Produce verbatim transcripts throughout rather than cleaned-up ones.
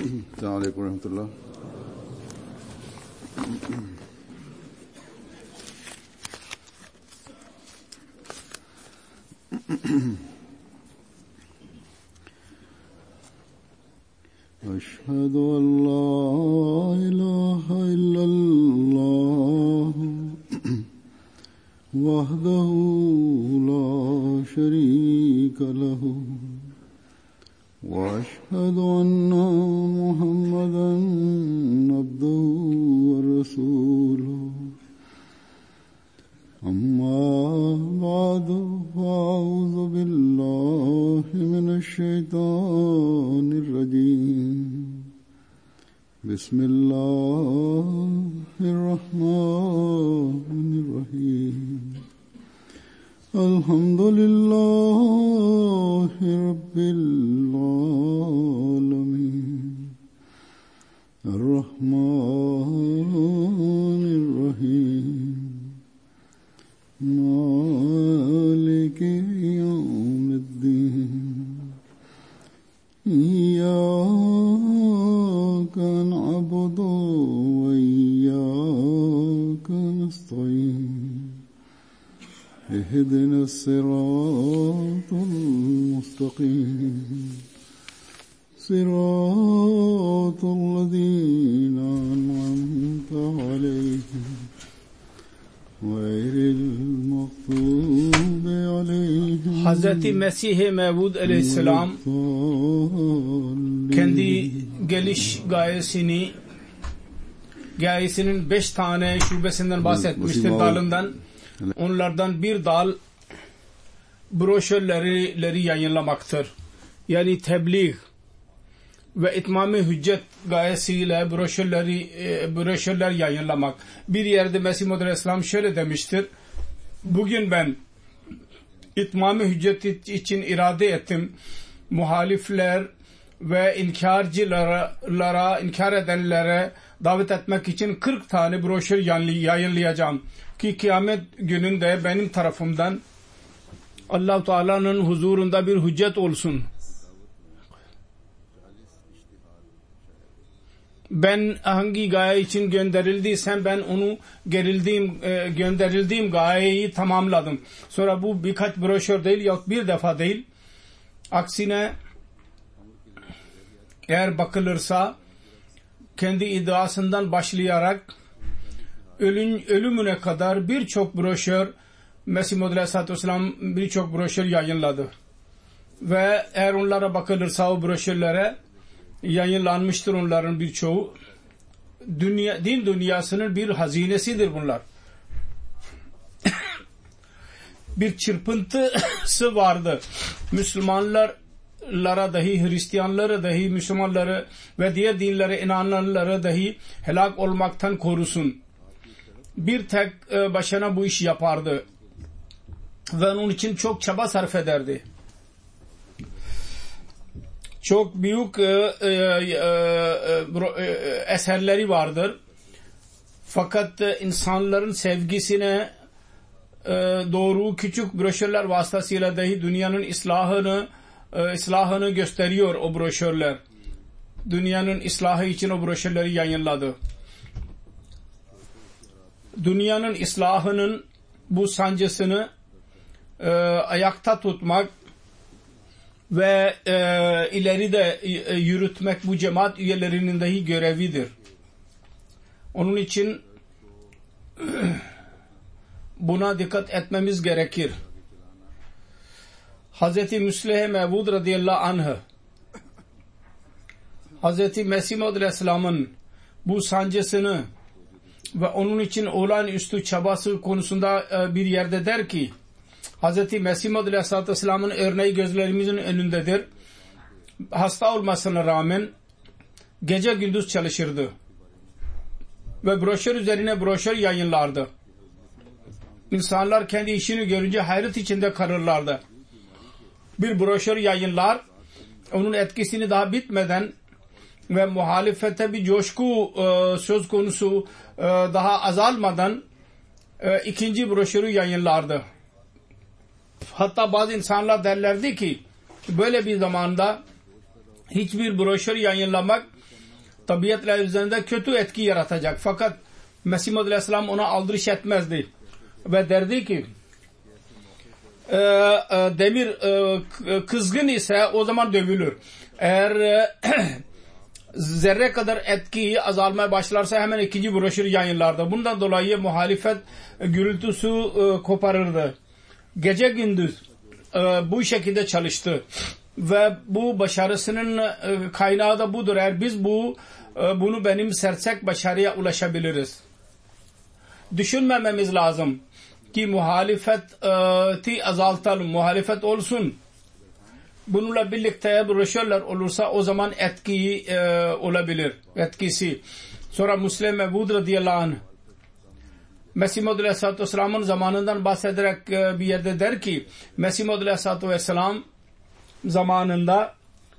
Selamun Aleyküm ve Rahmetullah. Eşhedü en la ilahe illallah vahdehu la şerike lehu ve eşhedü enne Muhammeden abduhu ve resuluhu. Amma ba'du fa'uzu billahi mineşşeytanirracim. Bismillahirrahmanirrahim. Elhamdülillahi Rabbil alemin. Errahmanirrahim. Maliki yevmiddin. İyyâke na'budu ve iyyâke nestaîn. اهدنا الصراط المستقيم صراط الذين أنعمت عليهم غير المغضوب عليهم. Hazreti Mesih-i Mevud Aleyhisselam kendi geliş gayesini gayesinin beş tane şubesinden bahsetmiştir, dalından. Onlardan bir dal broşürleri yayınlamaktır. Yani tebliğ ve itmam-ı hüccet gayesiyle broşürleri broşürler yayınlamak. Bir yerde Mesih Muhammed Aleyhisselam şöyle demiştir: bugün ben itmam-ı hüccet için irade ettim. Muhalifler ve inkarcılara, inkar edenlere davet etmek için kırk tane broşür yayınlayacağım ki kıyamet gününde benim tarafımdan Allah-u Teala'nın huzurunda bir hüccet olsun. Ben hangi gaye için gönderildiysem ben onu gerildiğim, e, gönderildiğim gayeyi tamamladım. Sonra bu birkaç broşür değil, yok bir defa değil. Aksine eğer bakılırsa kendi iddiasından başlayarak ölüm, ölümüne kadar birçok broşür Mesih Muhammed Aleyhisselatü Vesselam birçok broşür yayınladı. Ve eğer onlara bakılırsa o broşürlere yayınlanmıştır onların birçoğu. Dünya, din dünyasının bir hazinesidir bunlar. Bir çırpıntısı vardı. Müslümanlara dahi, Hristiyanları dahi, Müslümanları ve diğer dinlere inananları dahi helak olmaktan korusun. Bir tek başına bu işi yapardı ve onun için çok çaba sarf ederdi. Çok büyük e, e, e, eserleri vardır. Fakat e, insanların sevgisine e, doğru küçük broşürler vasıtasıyla dahi dünyanın islahını e, islahını gösteriyor o broşürler. Dünyanın islahı için o broşürleri yayınladı. Dünyanın islahının bu sancısını e, ayakta tutmak ve e, ileride e, yürütmek bu cemaat üyelerinin dahi görevidir. Onun için buna dikkat etmemiz gerekir. Hazreti Müslim Mevud radıyallahu anh Hazreti Mesih Muhammed Aleyhisselam'ın bu sancısını ve onun için olağanüstü çabası konusunda bir yerde der ki, Hazreti Mesih Muhammed Aleyhisselatü Vesselam'ın örneği gözlerimizin önündedir. Hasta olmasına rağmen gece gündüz çalışırdı ve broşür üzerine broşür yayınlardı. İnsanlar kendi işini görünce hayret içinde kalırlardı. Bir broşür yayınlar, onun etkisini daha bitmeden ve muhalefete bir coşku e, söz konusu e, daha azalmadan e, ikinci broşürü yayınlardı. Hatta bazı insanlar derlerdi ki böyle bir zamanda hiçbir broşür yayınlamak tabiatla üzerinde kötü etki yaratacak. Fakat Mesih Maud Aleyhisselam ona aldırış etmezdi. Ve derdi ki e, e, demir e, kızgın ise o zaman dövülür. Eğer e, zerre kadar etki azalmaya başlarsa hemen ikinci broşür yayınlardı. Bundan dolayı muhalefet gürültüsü e, koparırdı. Gece gündüz e, bu şekilde çalıştı. Ve bu başarısının e, kaynağı da budur. Eğer biz bu e, bunu benimsersek başarıya ulaşabiliriz. Düşünmememiz lazım ki muhalefeti azaltalım, muhalefet olsun. Bununla birlikte broşürler olursa o zaman etki e, olabilir, etkisi. Sonra Müslim Mevud radıyallahu anh Mesih Maud Aleyhisselatü Vesselam'ın zamanından bahsederek e, bir yerde der ki Mesih Maud Aleyhisselatü Vesselam zamanında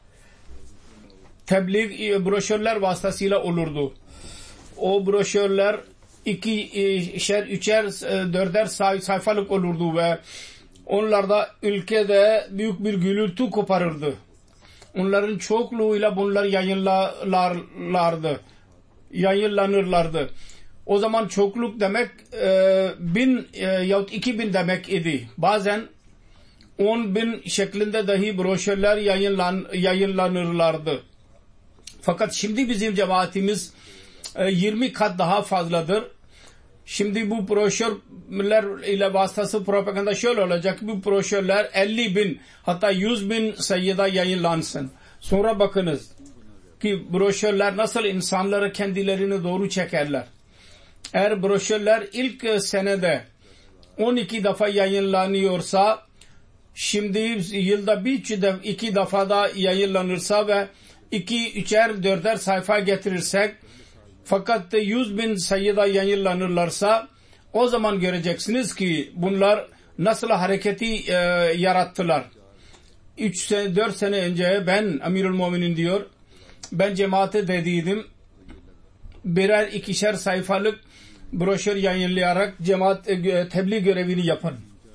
tebliğ e, broşürler vasıtasıyla olurdu. O broşürler iki, ikişer, üçer, dörder say, sayfalık olurdu ve onlarda ülkede büyük bir gürültü koparırdı. Onların çokluğuyla bunlar yayınlarlardı. Yayınlanırlardı. O zaman çokluk demek e, bin e, yahut iki bin demek idi. Bazen on bin şeklinde dahi broşürler yayınlan, yayınlanırlardı. Fakat şimdi bizim cemaatimiz e, yirmi kat daha fazladır. Şimdi bu broşürler ile vasıtası propaganda şöyle olacak. Bu broşürler elli bin hatta yüz bin sayıda yayınlansın. Sonra bakınız ki broşürler nasıl insanları kendilerini doğru çekerler. Eğer broşürler ilk senede on iki defa yayınlanıyorsa şimdi yılda bir iki defa da yayınlanırsa ve iki, üçer, dörder sayfa getirirsek fakat yüz bin sayıda yayınlanırlarsa o zaman göreceksiniz ki bunlar nasıl hareketi e, yarattılar. üç dört sene önce ben Amirul Muminin diyor ben cemaate dediydim birer ikişer sayfalık broşür yayınlayarak cemaat e, tebliğ görevini yapın.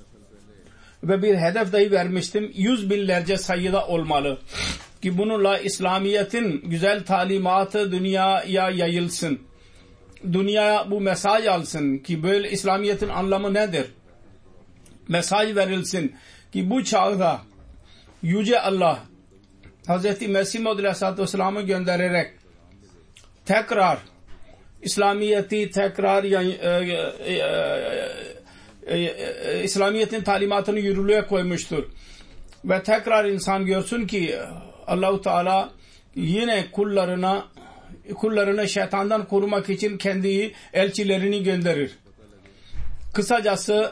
Ve bir hedef dahi vermiştim. Yüz binlerce sayıda olmalı. Ki bununla İslamiyet'in güzel talimatı dünyaya yayılsın. Dünyaya bu mesaj alsın ki böyle İslamiyet'in anlamı nedir? Mesaj verilsin ki bu çağda Yüce Allah Hz. Mesih Maud Aleyhisselatü Vesselam'ı göndererek tekrar İslamiyet'i tekrar e, e, e, e, İslamiyet'in talimatını yürürlüğe koymuştur. Ve tekrar insan görsün ki Allah-u Teala yine kullarına kullarını şeytandan korumak için kendi elçilerini gönderir. Kısacası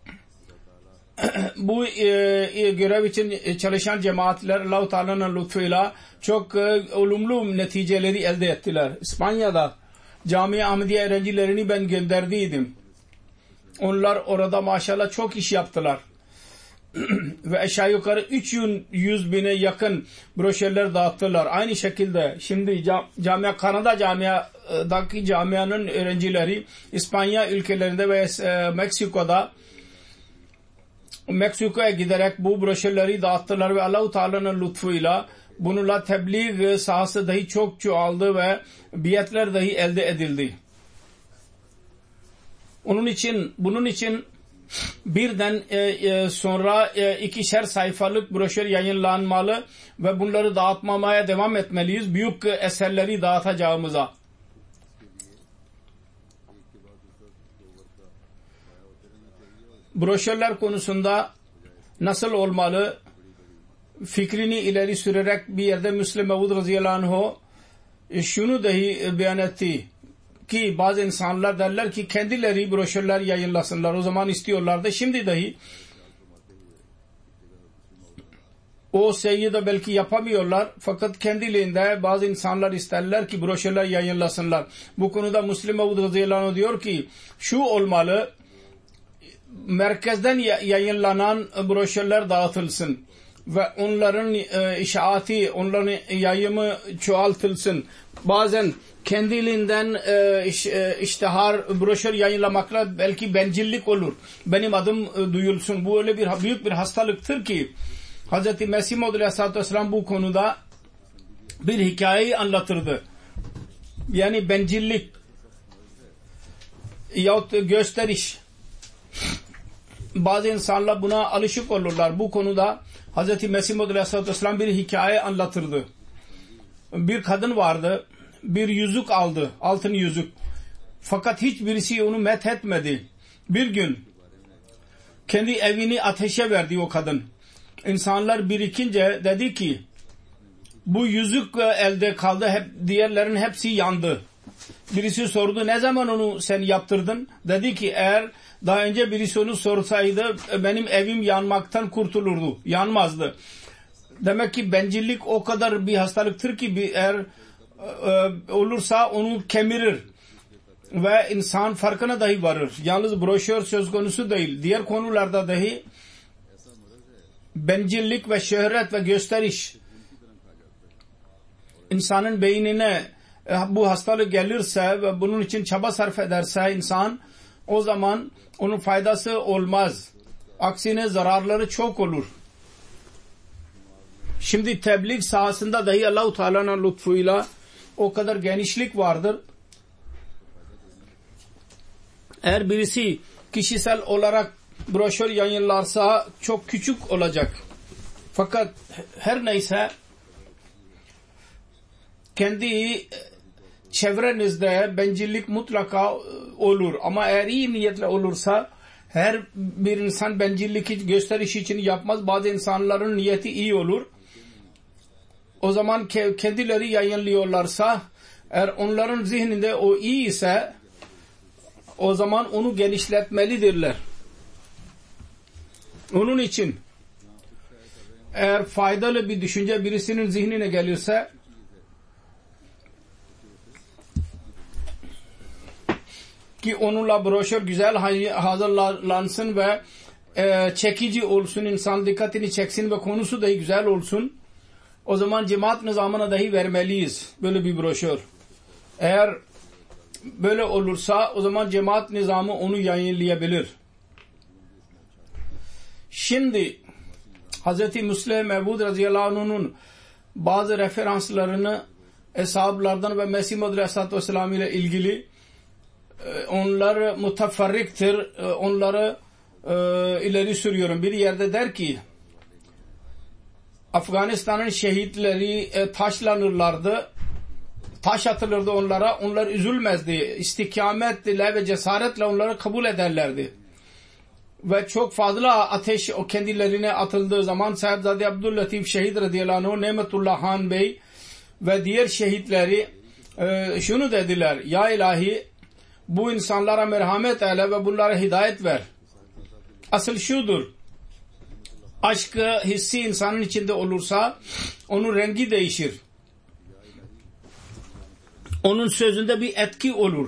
bu e, e, görev için çalışan cemaatler Allah-u Teala'nın lütfuyla çok e, olumlu neticeleri elde ettiler. İspanya'da Cami-i Ahmediye öğrencilerini ben gönderdiydim. Onlar orada maşallah çok iş yaptılar. Ve aşağı yukarı üç yüz bine yakın broşürler dağıttılar. Aynı şekilde şimdi camia, Kanada camiadaki camianın öğrencileri İspanya ülkelerinde ve Meksiko'da Meksiko'ya giderek bu broşürleri dağıttılar ve Allah-u Teala'nın lütfuyla bununla tebliğ sahası dahi çok çoğaldı ve biatler dahi elde edildi. Onun için bunun için birden e, e, sonra e, ikişer sayfalık broşür yayınlanmalı ve bunları dağıtmamaya devam etmeliyiz. Büyük eserleri dağıtacağımıza. Broşürler konusunda nasıl olmalı fikrini ileri sürerek bir yerde Müslim Mevud radıyallahu anh e, şunu dahi beyan etti ki bazı insanlar derler ki kendileri broşürler yayınlasınlar. O zaman istiyorlar da şimdi dahi o şeyi de belki yapamıyorlar. Fakat kendiliğinde bazı insanlar isterler ki broşürler yayınlasınlar. Bu konuda Müslim Mevud radıyallahu anh diyor ki şu olmalı, merkezden yayınlanan broşürler dağıtılsın ve onların e, işaati, onların yayımı çoğaltılsın. Bazen kendiliğinden e, iş, e, iştihar broşür yayınlamakla belki bencillik olur. Benim adım e, duyulsun. Bu öyle bir büyük bir hastalıktır ki Hz. Mesih Maud Aleyhisselatü Vesselam bu konuda bir hikayeyi anlatırdı. yani bencillik yahut gösteriş. Bazı insanlar buna alışık olurlar. Bu konuda Hz. Mesih Maud Aleyhisselatü Vesselam bir hikaye anlatırdı. Bir kadın vardı, bir yüzük aldı, altın yüzük. Fakat hiçbirisi onu methetmedi. Bir gün kendi evini ateşe verdi o kadın. İnsanlar birikince dedi ki bu yüzük elde kaldı, hep diğerlerin hepsi yandı. Birisi sordu, ne zaman onu sen yaptırdın? Dedi ki eğer daha önce birisi onu sorsaydı benim evim yanmaktan kurtulurdu, yanmazdı. Demek ki bencillik o kadar bir hastalıktır ki bir eğer e, olursa onu kemirir ve insan farkına dahi varır. Yalnız broşür söz konusu değil, diğer konularda dahi bencillik ve şöhret ve gösteriş insanın beynine bu hastalık gelirse ve bunun için çaba sarf ederse insan, o zaman onun faydası olmaz. Aksine zararları çok olur. Şimdi tebliğ sahasında dahi Allah-u Teala'nın lütfuyla o kadar genişlik vardır. Eğer birisi kişisel olarak broşür yayınlarsa çok küçük olacak. Fakat her neyse kendi çevrenizde bencillik mutlaka olur. Ama eğer iyi niyetle olursa her bir insan bencillik gösteriş için yapmaz. Bazı insanların niyeti iyi olur. O zaman kendileri yayınlıyorlarsa eğer onların zihninde o iyi ise o zaman onu genişletmelidirler. Onun için eğer faydalı bir düşünce birisinin zihnine gelirse ki onunla broşür güzel hazırlansın ve e, çekici olsun, insan dikkatini çeksin ve konusu dahi güzel olsun, o zaman cemaat nizamına dahi vermeliyiz böyle bir broşür. Eğer böyle olursa o zaman cemaat nizamı onu yayınlayabilir. Şimdi Hz. Müslim Mevud radıyallahu anh'ın bazı referanslarını eshablardan ve Mesih Maud Aleyhisselatü Vesselam ile ilgili onlar mutafarriktir, onları e, ileri sürüyorum. Bir yerde der ki Afganistan'ın şehitleri e, taşlanırlardı, taş atılırdı onlara, onlar üzülmezdi, istikametle ve cesaretle onları kabul ederlerdi ve çok fazla ateş o kendilerine atıldığı zaman Sahibzade Abdüllatif Şehit radıyallahu anh, Nemetullah Han Bey ve diğer şehitleri e, şunu dediler: ya ilahi, bu insanlara merhamet eyle ve bunlara hidayet ver. Asıl şudur: aşkı hissi insanın içinde olursa onun rengi değişir. Onun sözünde bir etki olur.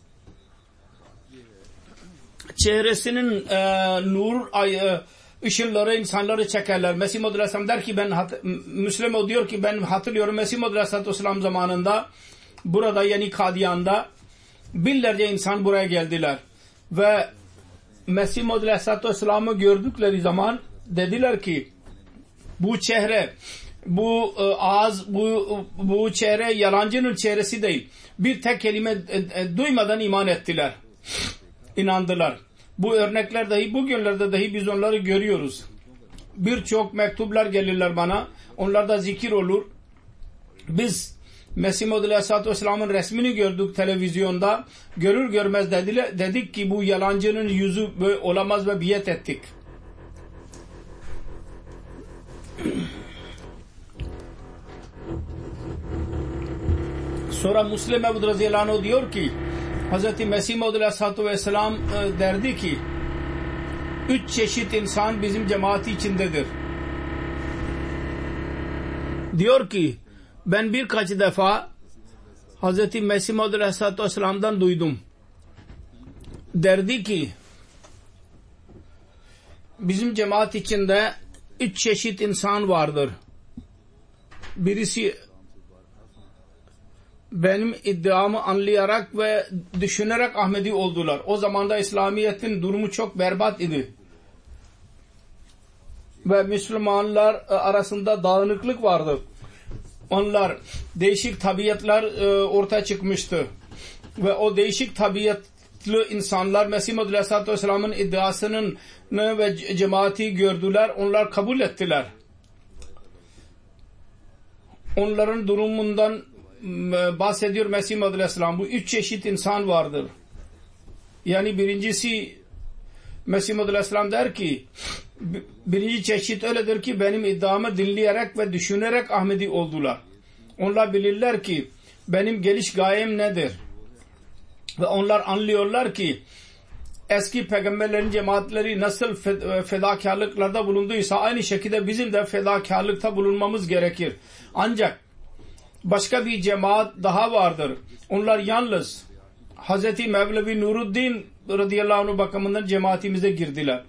Çehresinin e, nur ay, ışılları insanları çekerler. Mesih Maud Aleyhisselam der ki ben Müslüman diyor ki ben hatırlıyorum Mesih Maud Aleyhisselam zamanında burada yani Kadiyan'da binlerce insan buraya geldiler ve Mesih Maud Aleyhisselatü Vesselam'ı gördükleri zaman dediler ki bu çehre, bu e, ağız, bu, bu çehre yalancının çehresi değil. Bir tek kelime e, e, duymadan iman ettiler, inandılar. Bu örnekler dahi bugünlerde dahi biz onları görüyoruz. Birçok mektuplar gelirler bana, onlarda zikir olur. Biz Mesih Maud Aleyhisselatü Vesselam'ın resmini gördük televizyonda. Görür görmez dediler, dedik ki bu yalancının yüzü böyle olamaz ve biyet ettik. Sonra Müslim Mevud radıyallahu anh diyor ki Hz. Mesih Maud Aleyhisselatü Vesselam e, derdi ki üç çeşit insan bizim cemaati içindedir. Diyor ki ben birkaç defa Hz. Mesih Maud Aleyhisselatü Vesselam'dan duydum. Derdi ki bizim cemaat içinde üç çeşit insan vardır. Birisi benim iddiamı anlayarak ve düşünerek Ahmedi oldular. O zamanda İslamiyet'in durumu çok berbat idi. Ve Müslümanlar arasında dağınıklık vardı. onlar değişik tabiatlar e, ortaya çıkmıştı. Ve o değişik tabiatlı insanlar Mesih Maud Aleyhisselatü Vesselam'ın iddiasının ve cemaati gördüler. Onlar kabul ettiler. Onların durumundan bahsediyor Mesih Maud Aleyhisselam. Bu üç çeşit insan vardır. Yani birincisi Mesih Maud Aleyhisselam der ki birinci çeşit öyledir ki benim iddiamı dinleyerek ve düşünerek Ahmedi oldular. Onlar bilirler ki benim geliş gayem nedir? Ve onlar anlıyorlar ki eski peygamberlerin cemaatleri nasıl fedakarlıklarda bulunduysa aynı şekilde bizim de fedakarlıkta bulunmamız gerekir. Ancak başka bir cemaat daha vardır. Onlar yalnız Hazreti Mevlevi Nuruddin radıyallahu anh bakımından cemaatimize girdiler.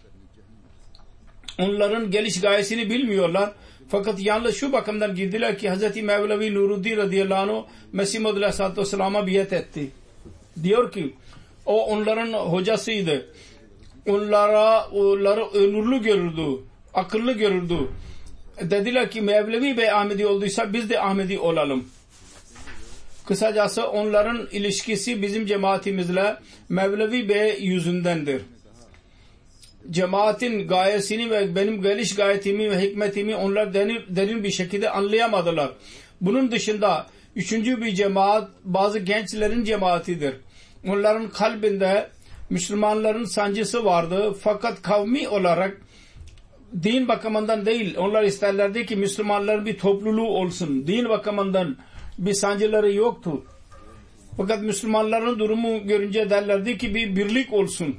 Onların geliş gayesini bilmiyorlar. Fakat yalnız şu bakımdan girdiler ki Hazreti Mevlevi Nuruddin radıyallahu anh Mesih Maud Aleyhisselatü Vesselam'a biat etti. Diyor ki o onların hocasıydı. Onlara onları nurlu görürdü, akıllı görürdü. Dediler ki Mevlevi Bey Ahmedi olduysa biz de Ahmedi olalım. Kısacası onların ilişkisi bizim cemaatimizle Mevlevi Bey yüzündendir. Cemaatin gayesini ve benim geliş gayetimi ve hikmetimi onlar derin, derin bir şekilde anlayamadılar. Bunun dışında üçüncü bir cemaat bazı gençlerin cemaatidir. Onların kalbinde Müslümanların sancısı vardı. Fakat kavmi olarak din bakımından değil. Onlar isterlerdi ki Müslümanların bir topluluğu olsun. Din bakımından bir sancıları yoktu. Fakat Müslümanların durumu görünce derlerdi ki bir birlik olsun.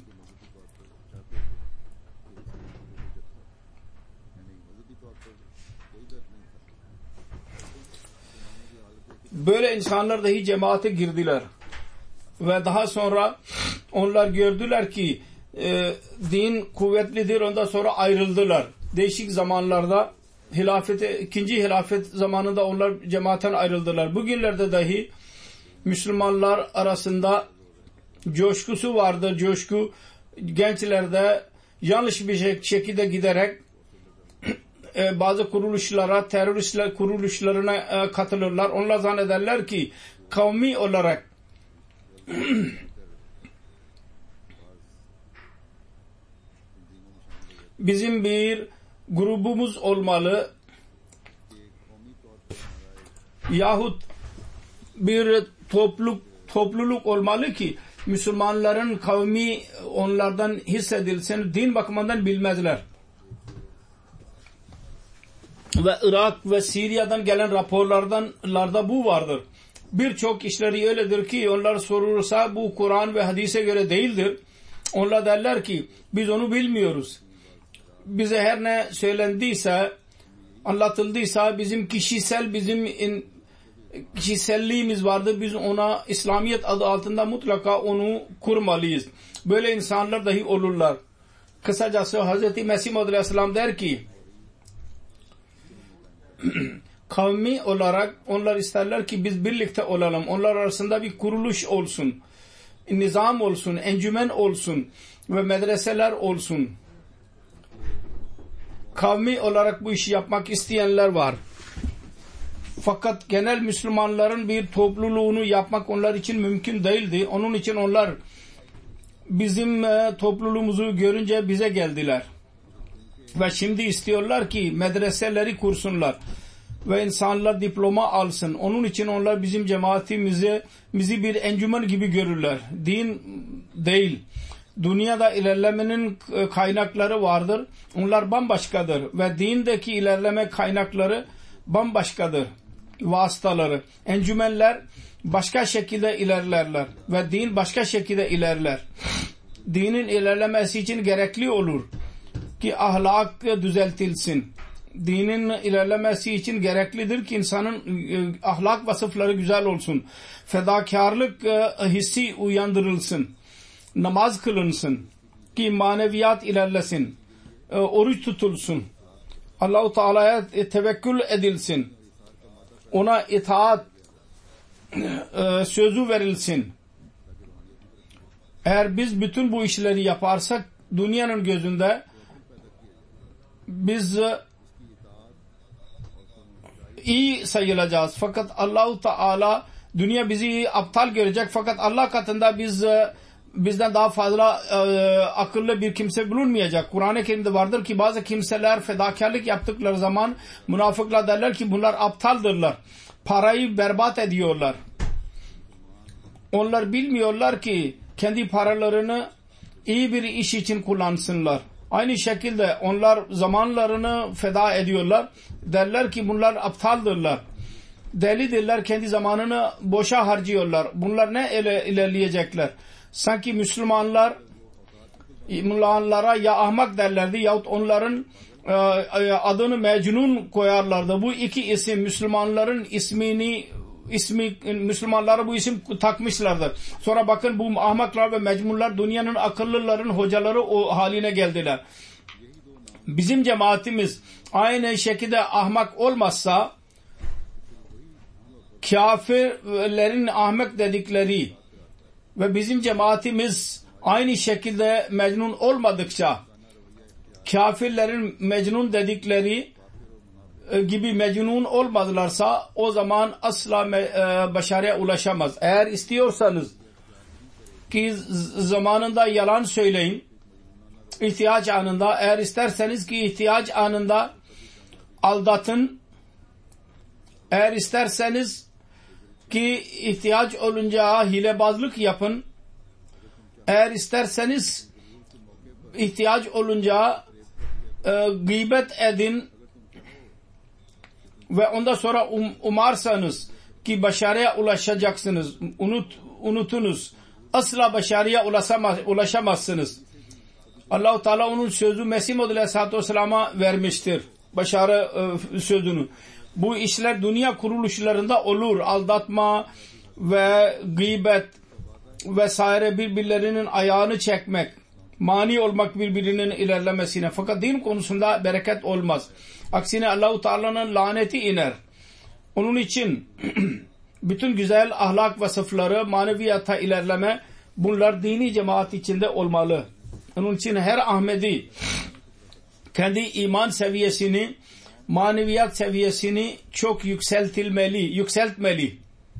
Böyle insanlar dahi cemaate girdiler. Ve daha sonra onlar gördüler ki e, din kuvvetlidir. Ondan sonra ayrıldılar. Değişik zamanlarda hilafete, ikinci hilafet zamanında onlar cemaatten ayrıldılar. Bugünlerde dahi Müslümanlar arasında coşkusu vardır. Coşku gençlerde yanlış bir şekilde giderek e, bazı kuruluşlara, teröristler kuruluşlarına e, katılırlar. Onlar zannederler ki kavmi olarak bizim bir grubumuz olmalı yahut bir topluluk topluluk olmalı ki Müslümanların kavmi onlardan hissedilsin. Din bakımından bilmezler. Ve Irak ve Suriye'den gelen raporlardan bu vardır. Birçok işleri öyledir ki onlar sorulursa bu Kur'an ve hadise göre değildir. Onlar derler ki biz onu bilmiyoruz. Bize her ne söylendiyse, anlatıldıysa bizim kişisel bizim in, kişiselliğimiz vardır. Biz ona İslamiyet adı altında mutlaka onu kurmalıyız. Böyle insanlar dahi olurlar. Kısacası Hazreti Mesih Maud Aleyhisselam der ki kavmi olarak onlar isterler ki biz birlikte olalım. Onlar arasında bir kuruluş olsun. Nizam olsun, encümen olsun ve medreseler olsun. Kavmi olarak bu işi yapmak isteyenler var. Fakat genel Müslümanların bir topluluğunu yapmak onlar için mümkün değildi. Onun için onlar bizim topluluğumuzu görünce bize geldiler. Ve şimdi istiyorlar ki medreseleri kursunlar ve insanlar diploma alsın. Onun için onlar bizim cemaatimizi bizi bir encümen gibi görürler. Din değil. Dünyada ilerlemenin kaynakları vardır. Onlar bambaşkadır. Ve dindeki ilerleme kaynakları bambaşkadır. Vasıtaları. Encümenler başka şekilde ilerlerler. Ve din başka şekilde ilerler. Dinin ilerlemesi için gerekli olur ki ahlak düzeltilsin. Dinin ilerlemesi için gereklidir ki insanın ahlak vasıfları güzel olsun. Fedakarlık hissi uyandırılsın. Namaz kılınsın ki maneviyat ilerlesin. Oruç tutulsun. Allah-u Teala'ya tevekkül edilsin. Ona itaat sözü verilsin. Eğer biz bütün bu işleri yaparsak dünyanın gözünde biz iyi sayılacağız. Fakat Allah-u Teala dünya bizi aptal görecek. Fakat Allah katında biz bizden daha fazla e, akıllı bir kimse bulunmayacak. Kur'an-ı Kerim'de vardır ki bazı kimseler fedakarlık yaptıkları zaman münafıklar derler ki bunlar aptaldırlar. Parayı berbat ediyorlar. Onlar bilmiyorlar ki kendi paralarını iyi bir iş için kullansınlar. Aynı şekilde onlar zamanlarını feda ediyorlar. Derler ki bunlar aptaldırlar. Delidirler, kendi zamanını boşa harcıyorlar. Bunlar ne ile ilerleyecekler? Sanki Müslümanlar Müslümanlara ya ahmak derlerdi yahut onların e, adını Mecnun koyarlardı. Bu iki isim Müslümanların ismini ismi Müslümanlara bu isim takmışlardır. Sonra bakın bu ahmaklar ve mecnunlar dünyanın akıllıların hocaları o haline geldiler. Bizim cemaatimiz aynı şekilde ahmak olmazsa kafirlerin ahmak dedikleri ve bizim cemaatimiz aynı şekilde mecnun olmadıkça kafirlerin mecnun dedikleri gibi mecnun olmadılarsa o zaman asla başarıya ulaşamaz. Eğer istiyorsanız ki zamanında yalan söyleyin, ihtiyaç anında, eğer isterseniz ki ihtiyaç anında aldatın, eğer isterseniz ki ihtiyaç olunca hilebazlık yapın, eğer isterseniz ihtiyaç olunca e, gıybet edin ve ondan sonra um, umarsanız ki başarıya ulaşacaksınız, unut, unutunuz, asla başarıya ulaşamaz, ulaşamazsınız. Allah-u Teala onun sözü Mesih Maud Aleyhisselatü Vesselam'a vermiştir, başarı e, sözünü. Bu işler dünya kuruluşlarında olur. Aldatma ve gıybet vesaire, birbirlerinin ayağını çekmek, mani olmak birbirinin ilerlemesine. Fakat din konusunda bereket olmaz. Aksine Allah-u Teala'nın laneti iner. Onun için bütün güzel ahlak vasıfları, maneviyata ilerleme, bunlar dini cemaat içinde olmalı. Onun için her Ahmedi kendi iman seviyesini, maneviyat seviyesini çok yükseltilmeli, yükseltmeli.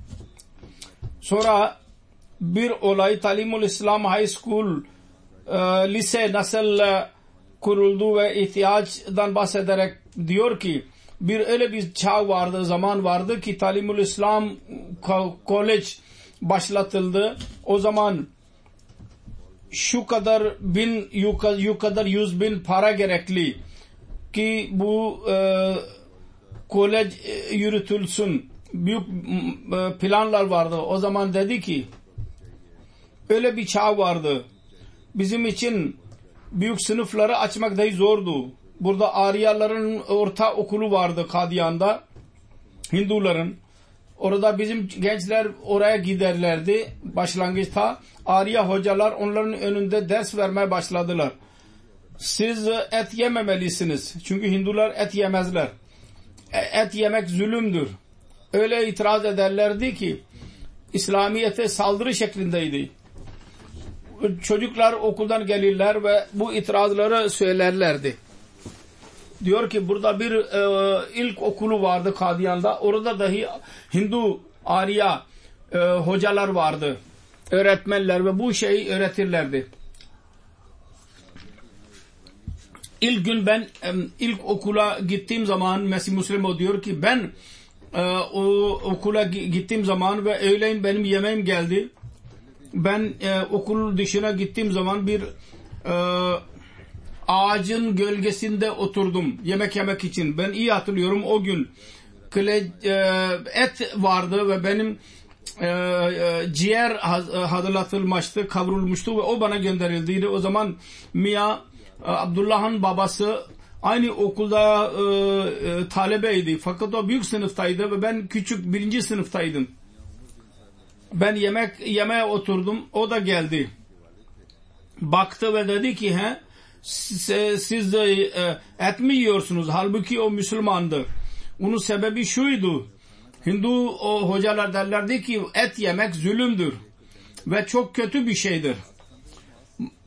Sonra bir olay Talimul İslam High School e, lise nasıl e, kuruldu ve ihtiyaçtan bahsederek diyor ki bir öyle bir çağ vardı, zaman vardı ki Talimul İslam College başlatıldı. O zaman şu kadar bin, yu kadar yüz bin para gerekli ki bu e, kolej e, yürütülsün. Büyük e, planlar vardı. O zaman dedi ki öyle bir çağ vardı. Bizim için büyük sınıfları açmak dahi zordu. Burada Aryaların orta okulu vardı Kadiyan'da. Hinduların. Orada bizim gençler oraya giderlerdi. Başlangıçta Arya hocalar onların önünde ders vermeye başladılar. Siz et yememelisiniz. Çünkü Hindular et yemezler. Et yemek zulümdür. Öyle itiraz ederlerdi ki İslamiyet'e saldırı şeklindeydi. Çocuklar okuldan gelirler ve bu itirazları söylerlerdi. Diyor ki burada bir e, ilk okulu vardı Kadiyan'da. Orada dahi Hindu Arya e, hocalar vardı. Öğretmenler ve bu şeyi öğretirlerdi. İlk gün ben ilk okula gittiğim zaman Mesih Müslim o diyor ki ben e, o okula gittiğim zaman ve öğleyin benim yemeğim geldi. Ben e, okul dışına gittiğim zaman bir e, ağacın gölgesinde oturdum yemek yemek için. Ben iyi hatırlıyorum o gün kle, e, et vardı ve benim e, e, ciğer hazırlatılmıştı, kavrulmuştu ve o bana gönderildi. O zaman Mia Abdullah'ın babası aynı okulda e, e, talebeydi. Fakat o büyük sınıftaydı ve ben küçük birinci sınıftaydım. Ben yemek yemeye oturdum. O da geldi. Baktı ve dedi ki he, siz, siz de e, et mi yiyorsunuz? Halbuki o Müslümandı. Onun sebebi şuydu. Hindu o hocalar derlerdi ki et yemek zulümdür. Ve çok kötü bir şeydir.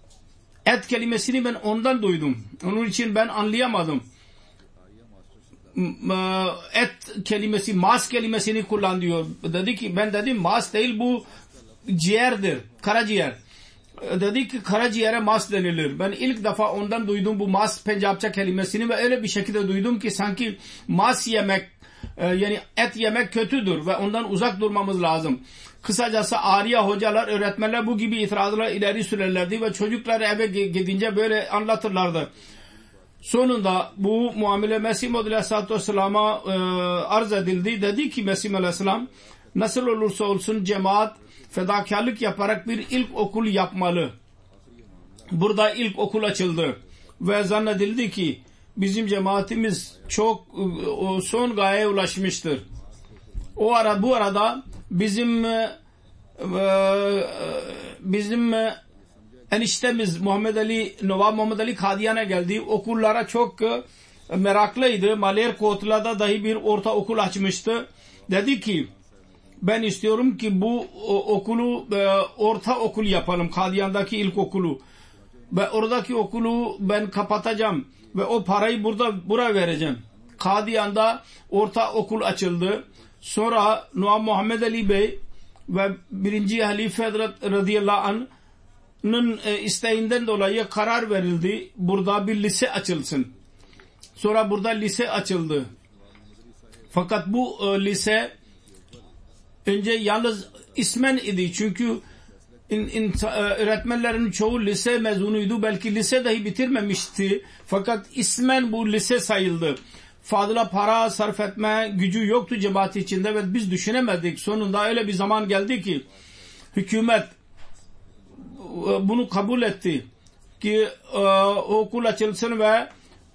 Et kelimesini ben ondan duydum. Onun için ben anlayamadım. et kelimesi, mas kelimesini kullan diyor. Dedi ki ben dedim mas değil, bu ciğerdir, karaciğer. Dedi ki karaciğere mas denilir. Ben ilk defa ondan duydum bu mas Pencapça kelimesini ve öyle bir şekilde duydum ki sanki mas yemek, yani et yemek kötüdür ve ondan uzak durmamız lazım. Kısacası Arya hocalar, öğretmenler bu gibi itirazlar ileri sürerlerdi ve çocuklar eve gidince böyle anlatırlardı. Sonunda bu muamele Mesih Maud Aleyhisselatü Vesselam'a e, arz edildi. Dedi ki Mesih Aleyhisselam, nasıl olursa olsun cemaat fedakarlık yaparak bir ilk okul yapmalı. Burada ilk okul açıldı ve zannedildi ki bizim cemaatimiz çok e, son gayeye ulaşmıştır. O ara bu arada bizim e, bizim e, eniştemiz Muhammed Ali, Novab Muhammed Ali Kadiyan'a geldi. Okullara çok meraklıydı. Malerkotlu'da dahi bir orta okul açmıştı. Dedi ki ben istiyorum ki bu okulu orta okul yapalım. Kadiyan'daki ilk okulu. Ve oradaki okulu ben kapatacağım. Ve o parayı burada buraya vereceğim. Kadiyan'da orta okul açıldı. Sonra Novab Muhammed Ali Bey ve birinci Halife radıyallahu anh isteğinden dolayı karar verildi. Burada bir lise açılsın. Sonra burada lise açıldı. Fakat bu e, lise önce yalnız ismen idi. Çünkü in, in, öğretmenlerin çoğu lise mezunuydu. Belki lise dahi bitirmemişti. Fakat ismen bu lise sayıldı. Fazla para sarf etme gücü yoktu cemaat içinde ve biz düşünemedik. Sonunda öyle bir zaman geldi ki hükümet bunu kabul etti ki e, okul açılsın ve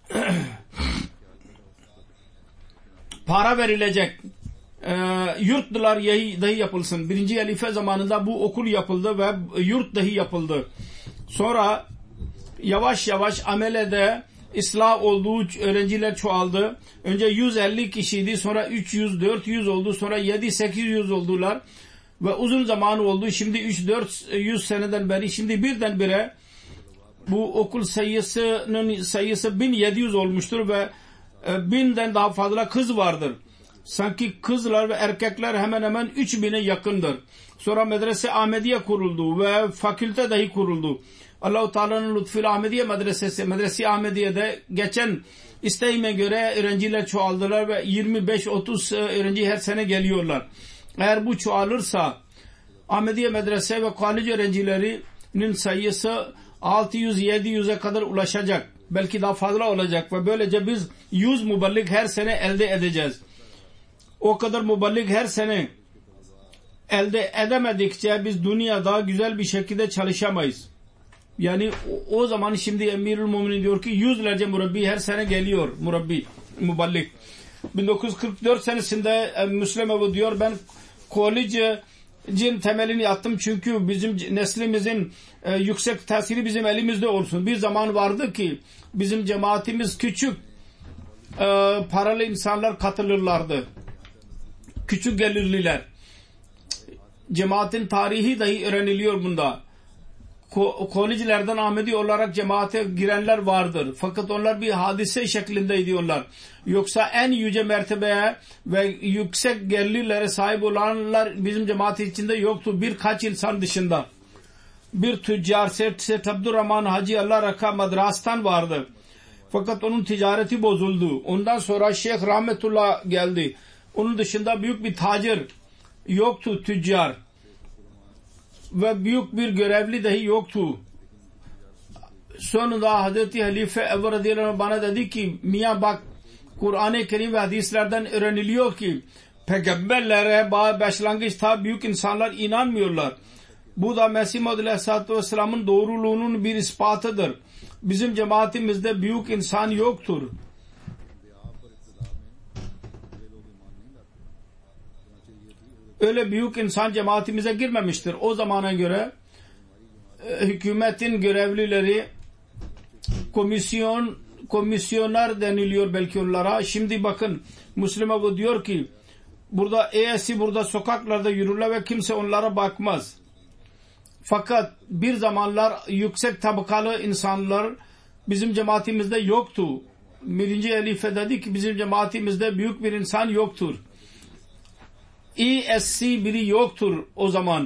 para verilecek, e, yurtlar dahi yapılsın. Birinci halife zamanında bu okul yapıldı ve yurt dahi yapıldı. Sonra yavaş yavaş amelede ıslah olduğu öğrenciler çoğaldı. Önce yüz elli kişiydi, sonra üç yüz dört yüz oldu, sonra yedi sekiz yüz oldular. Ve uzun zaman oldu. Şimdi üç dört yüz seneden beri şimdi birdenbire bu okul sayısının sayısı bin yedi yüz olmuştur ve binden daha fazla kız vardır. Sanki kızlar ve erkekler hemen hemen üç bine yakındır. Sonra Medrese Ahmediye kuruldu ve fakülte dahi kuruldu. Allah-u Teala'nın lütfuyla Ahmediye Medresesi, Medrese Ahmediye'de geçen isteğime göre öğrenciler çoğaldılar ve yirmi beş otuz öğrenci her sene geliyorlar. Eğer bu çoğalırsa Ahmediye Medrese ve kolej öğrencilerinin sayısı altı yüz yedi yüze kadar ulaşacak. Belki daha fazla olacak ve böylece biz yüz muballik her sene elde edeceğiz. O kadar muballik her sene elde edemedikçe biz dünyada güzel bir şekilde çalışamayız. Yani o, o zaman şimdi Emirül Müminin diyor ki yüzlerce murabbi her sene geliyor, murabbi, muballik. bin dokuz yüz kırk dört senesinde e, Müslim Ebu diyor ben kolejin temelini attım çünkü bizim neslimizin e, yüksek tesiri bizim elimizde olsun. Bir zaman vardı ki bizim cemaatimiz küçük e, paralı insanlar katılırlardı. Küçük gelirliler. Cemaatin tarihi dahi öğreniliyor bunda. Ko- kolejlerden Ahmedi olarak cemaate girenler vardır. Fakat onlar bir hadise şeklindeydi onlar. Yoksa en yüce mertebeye ve yüksek gelirlere sahip olanlar bizim cemaat içinde yoktu. Birkaç insan dışında. Bir tüccar Seyit Abdurrahman Hacı Allah Raka Madras'tan vardı. Fakat onun ticareti bozuldu. Ondan sonra Şeyh Rahmetullah geldi. Onun dışında büyük bir tacir yoktu, tüccar. Ve büyük bir görevli dahi yoktu. Sonunda Hazreti Halife Ebu radıyallahu anh bana dedi ki Miya bak Kur'an-ı Kerim ve hadislerden öğreniliyor ki peygamberlere başlangıçta büyük insanlar inanmıyorlar. Bu da Mesih Maud Aleyhisselatü Vesselam'ın doğruluğunun bir ispatıdır. Bizim cemaatimizde büyük insan yoktur. Öyle büyük insan cemaatimize girmemiştir. O zamana göre e, hükümetin görevlileri komisyon komisyoner deniliyor belki onlara. Şimdi bakın Müslim bu diyor ki burada eğesi burada sokaklarda yürürler ve kimse onlara bakmaz. Fakat bir zamanlar yüksek tabakalı insanlar bizim cemaatimizde yoktu. birinci halife dedi ki bizim cemaatimizde büyük bir insan yoktur. E S C biri yoktur o zaman.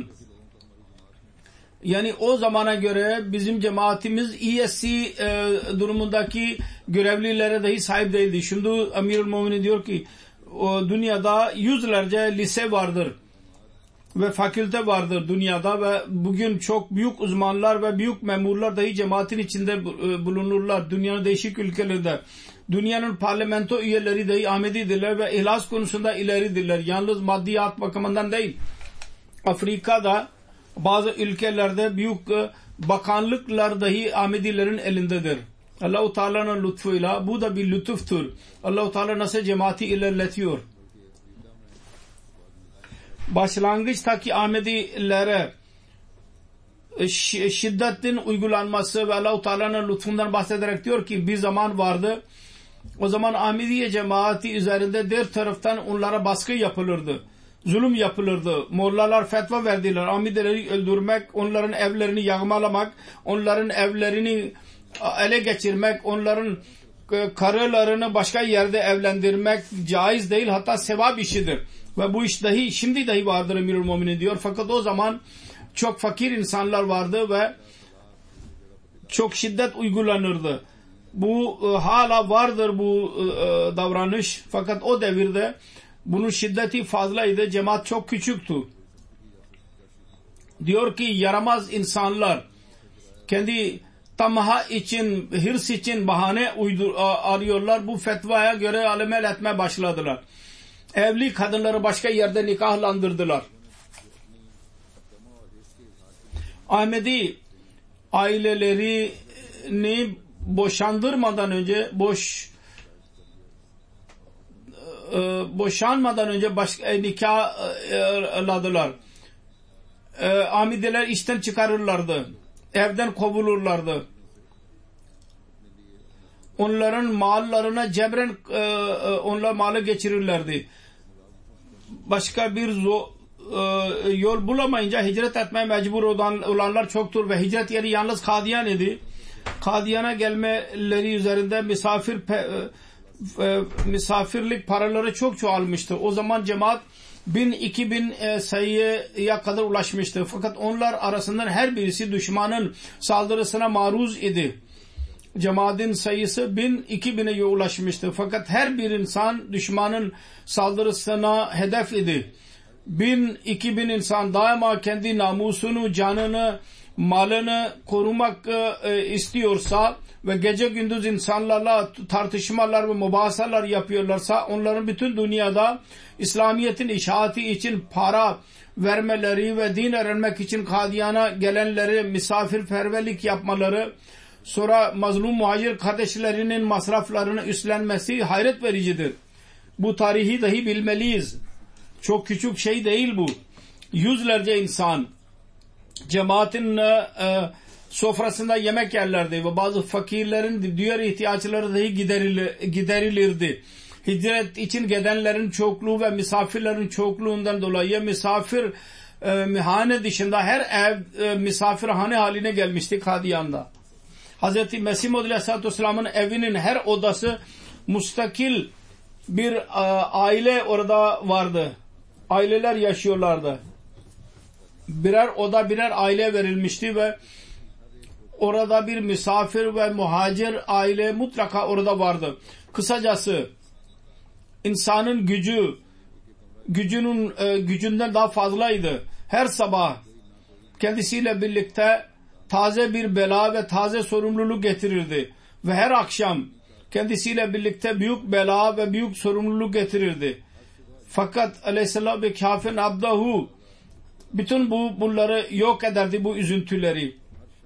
Yani o zamana göre bizim cemaatimiz E S C e, durumundaki görevlilere dahi sahip değildi. Şimdi Amirul Muminin diyor ki o dünyada yüzlerce lise vardır ve fakülte vardır dünyada ve bugün çok büyük uzmanlar ve büyük memurlar dahi cemaatin içinde bulunurlar dünyanın değişik ülkelerinde. Dünyanın parlamento üyeleri dahi Ahmedidirler ve ihlas konusunda ileridirler. Yalnız maddiyat bakımından değil. Afrika'da bazı ülkelerde büyük bakanlıklar dahi Ahmedilerin elindedir. Allah-u Teala'nın lütfuyla bu da bir lütuftur. Allah-u Teala nasıl cemaati ilerletiyor. Başlangıçtaki Ahmedilere şiddetin uygulanması ve Allah-u Teala'nın lütfundan bahsederek diyor ki bir zaman vardı. O zaman Ahmediye cemaati üzerinde diğer taraftan onlara baskı yapılırdı. Zulüm yapılırdı. Mollalar fetva verdiler. Ahmedileri öldürmek, onların evlerini yağmalamak, onların evlerini ele geçirmek, onların karılarını başka yerde evlendirmek caiz değil, hatta sevap işidir. Ve bu iş dahi şimdi dahi vardır Emirül Muminin diyor. Fakat o zaman çok fakir insanlar vardı ve çok şiddet uygulanırdı. Bu e, hala vardır bu e, davranış. Fakat o devirde bunun şiddeti fazlaydı. Cemaat çok küçüktü. Diyor ki yaramaz insanlar kendi tamaha için, hırs için bahane uydur, arıyorlar. Bu fetvaya göre amel etmeye başladılar. Evli kadınları başka yerde nikahlandırdılar. Ahmedi ailelerini boşandırmadan önce boş e, boşanmadan önce başka e, nikahladılar. E, Ahmediler işten çıkarırlardı. Evden kovulurlardı. Onların mallarına cebren e, e, onlar malı geçirirlerdi. Başka bir zo, e, yol bulamayınca hicret etmeye mecbur olan, olanlar çoktur ve hicret yeri yalnız Kadiyan idi. Kadiyan'a gelmeleri üzerinde misafir pe, e, misafirlik paraları çok çoğalmıştı. O zaman cemaat bin iki bin e, sayıya kadar ulaşmıştı. Fakat onlar arasından her birisi düşmanın saldırısına maruz idi. Cemaatin sayısı bin iki bine ulaşmıştı. Fakat her bir insan düşmanın saldırısına hedef idi. Bin iki bin insan daima kendi namusunu, canını, malını korumak e, istiyorsa ve gece gündüz insanlarla tartışmalar ve mübahasalar yapıyorlarsa onların bütün dünyada İslamiyet'in işaati için para vermeleri ve din öğrenmek için Kadiyan'a gelenleri misafirperverlik yapmaları, sonra mazlum muhacir kardeşlerinin masraflarını üstlenmesi hayret vericidir. Bu tarihi dahi bilmeliyiz. Çok küçük şey değil bu. Yüzlerce insan cemaatin e, sofrasında yemek yerlerdi ve bazı fakirlerin diğer ihtiyaçları dahi giderilirdi. Hicret için gidenlerin çokluğu ve misafirlerin çokluğundan dolayı misafir e, mihane dışında her ev e, misafirhane haline gelmişti Kadiyan'da. Hazreti Mesih Maud Aleyhisselatü Vesselam'ın evinin her odası müstakil bir e, aile orada vardı. Aileler yaşıyorlardı. Birer oda birer aile verilmişti ve orada bir misafir ve muhacir aile mutlaka orada vardı. Kısacası insanın gücü gücünün e, gücünden daha fazlaydı. Her sabah kendisiyle birlikte taze bir bela ve taze sorumluluk getirirdi. Ve her akşam kendisiyle birlikte büyük bela ve büyük sorumluluk getirirdi. Fakat aleyhisselam ve kafin abdahu bütün bu bunları yok ederdi, bu üzüntüleri.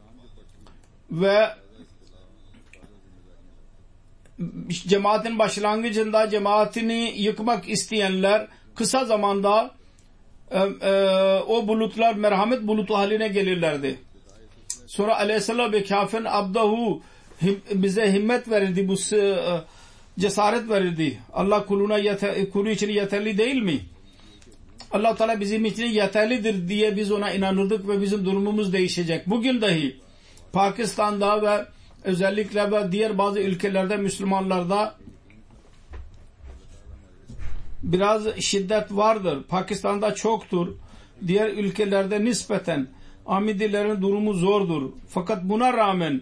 Ve cemaatin başlangıcında cemaatini yıkmak isteyenler kısa zamanda e, e, o bulutlar merhamet bulutu haline gelirlerdi. Sonra aleyhisselam ve kafin abdahu him, bize himmet verirdi, bu e, cesaret verirdi. Allah kuluna yeter, kulu için yeterli değil mi? Allah Teala bizim için yeterlidir diye biz ona inanırdık ve bizim durumumuz değişecek. Bugün dahi Pakistan'da ve özellikle ve diğer bazı ülkelerde Müslümanlarda biraz şiddet vardır. Pakistan'da çoktur. Diğer ülkelerde nispeten Ahmedilerin durumu zordur. Fakat buna rağmen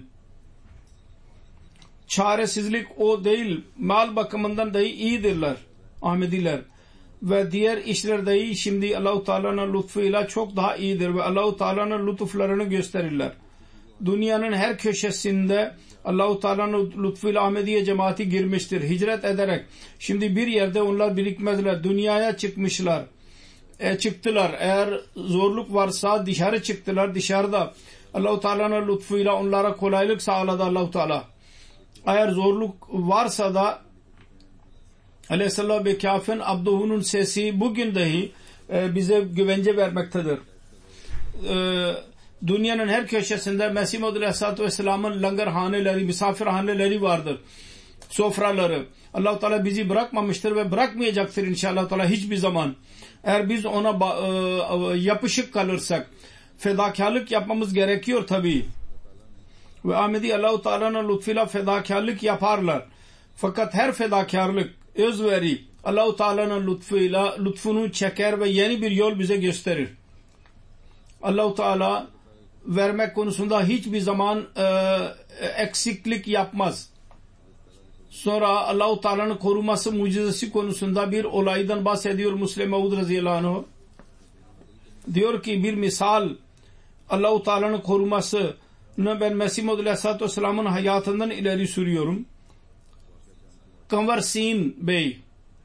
çaresizlik o değil. Mal bakımından dahi iyidirler Ahmediler. Ve diğer işler dahi şimdi Allah-u Teala'nın lütfuyla çok daha iyidir ve Allah-u Teala'nın lütuflarını gösterirler. Dünyanın her köşesinde Allah-u Teala'nın lütfuyla Ahmediye cemaati girmiştir. Hicret ederek. Şimdi bir yerde onlar birikmediler. Dünyaya çıkmışlar. E, çıktılar. Eğer zorluk varsa dışarı çıktılar. Dışarıda Allah-u Teala'nın lütfuyla onlara kolaylık sağladı Allah-u Teala. Eğer zorluk varsa da Aleyhisselam ve Kâfin Abduhu'nun sesi bugün dahi e, bize güvence vermektedir. E, dünyanın her köşesinde Mesih Maud Aleyhisselatü Vesselam'ın langarhaneleri, misafirhaneleri vardır. Sofraları. Allah-u Teala bizi bırakmamıştır ve bırakmayacaktır inşallah Teala hiçbir zaman. Eğer biz ona e, yapışık kalırsak, fedakarlık yapmamız gerekiyor tabii. Ve Ahmedi Allah-u Teala'nın lütfuyla fedakarlık yaparlar. Fakat her fedakarlık, özveri Allah-u Teala'nın lütfuyla lütfunu çeker ve yeni bir yol bize gösterir. Allah-u Teala vermek konusunda hiçbir zaman e, eksiklik yapmaz. Sonra Allah-u Teala'nın koruması mucizesi konusunda bir olaydan bahsediyor Müslim Maud radıyallahu anh. Diyor ki bir misal Allah-u Teala'nın koruması ben Mesih Maud Aleyhisselatü Vesselam'ın hayatından ileri sürüyorum. Kanvar Sin Bey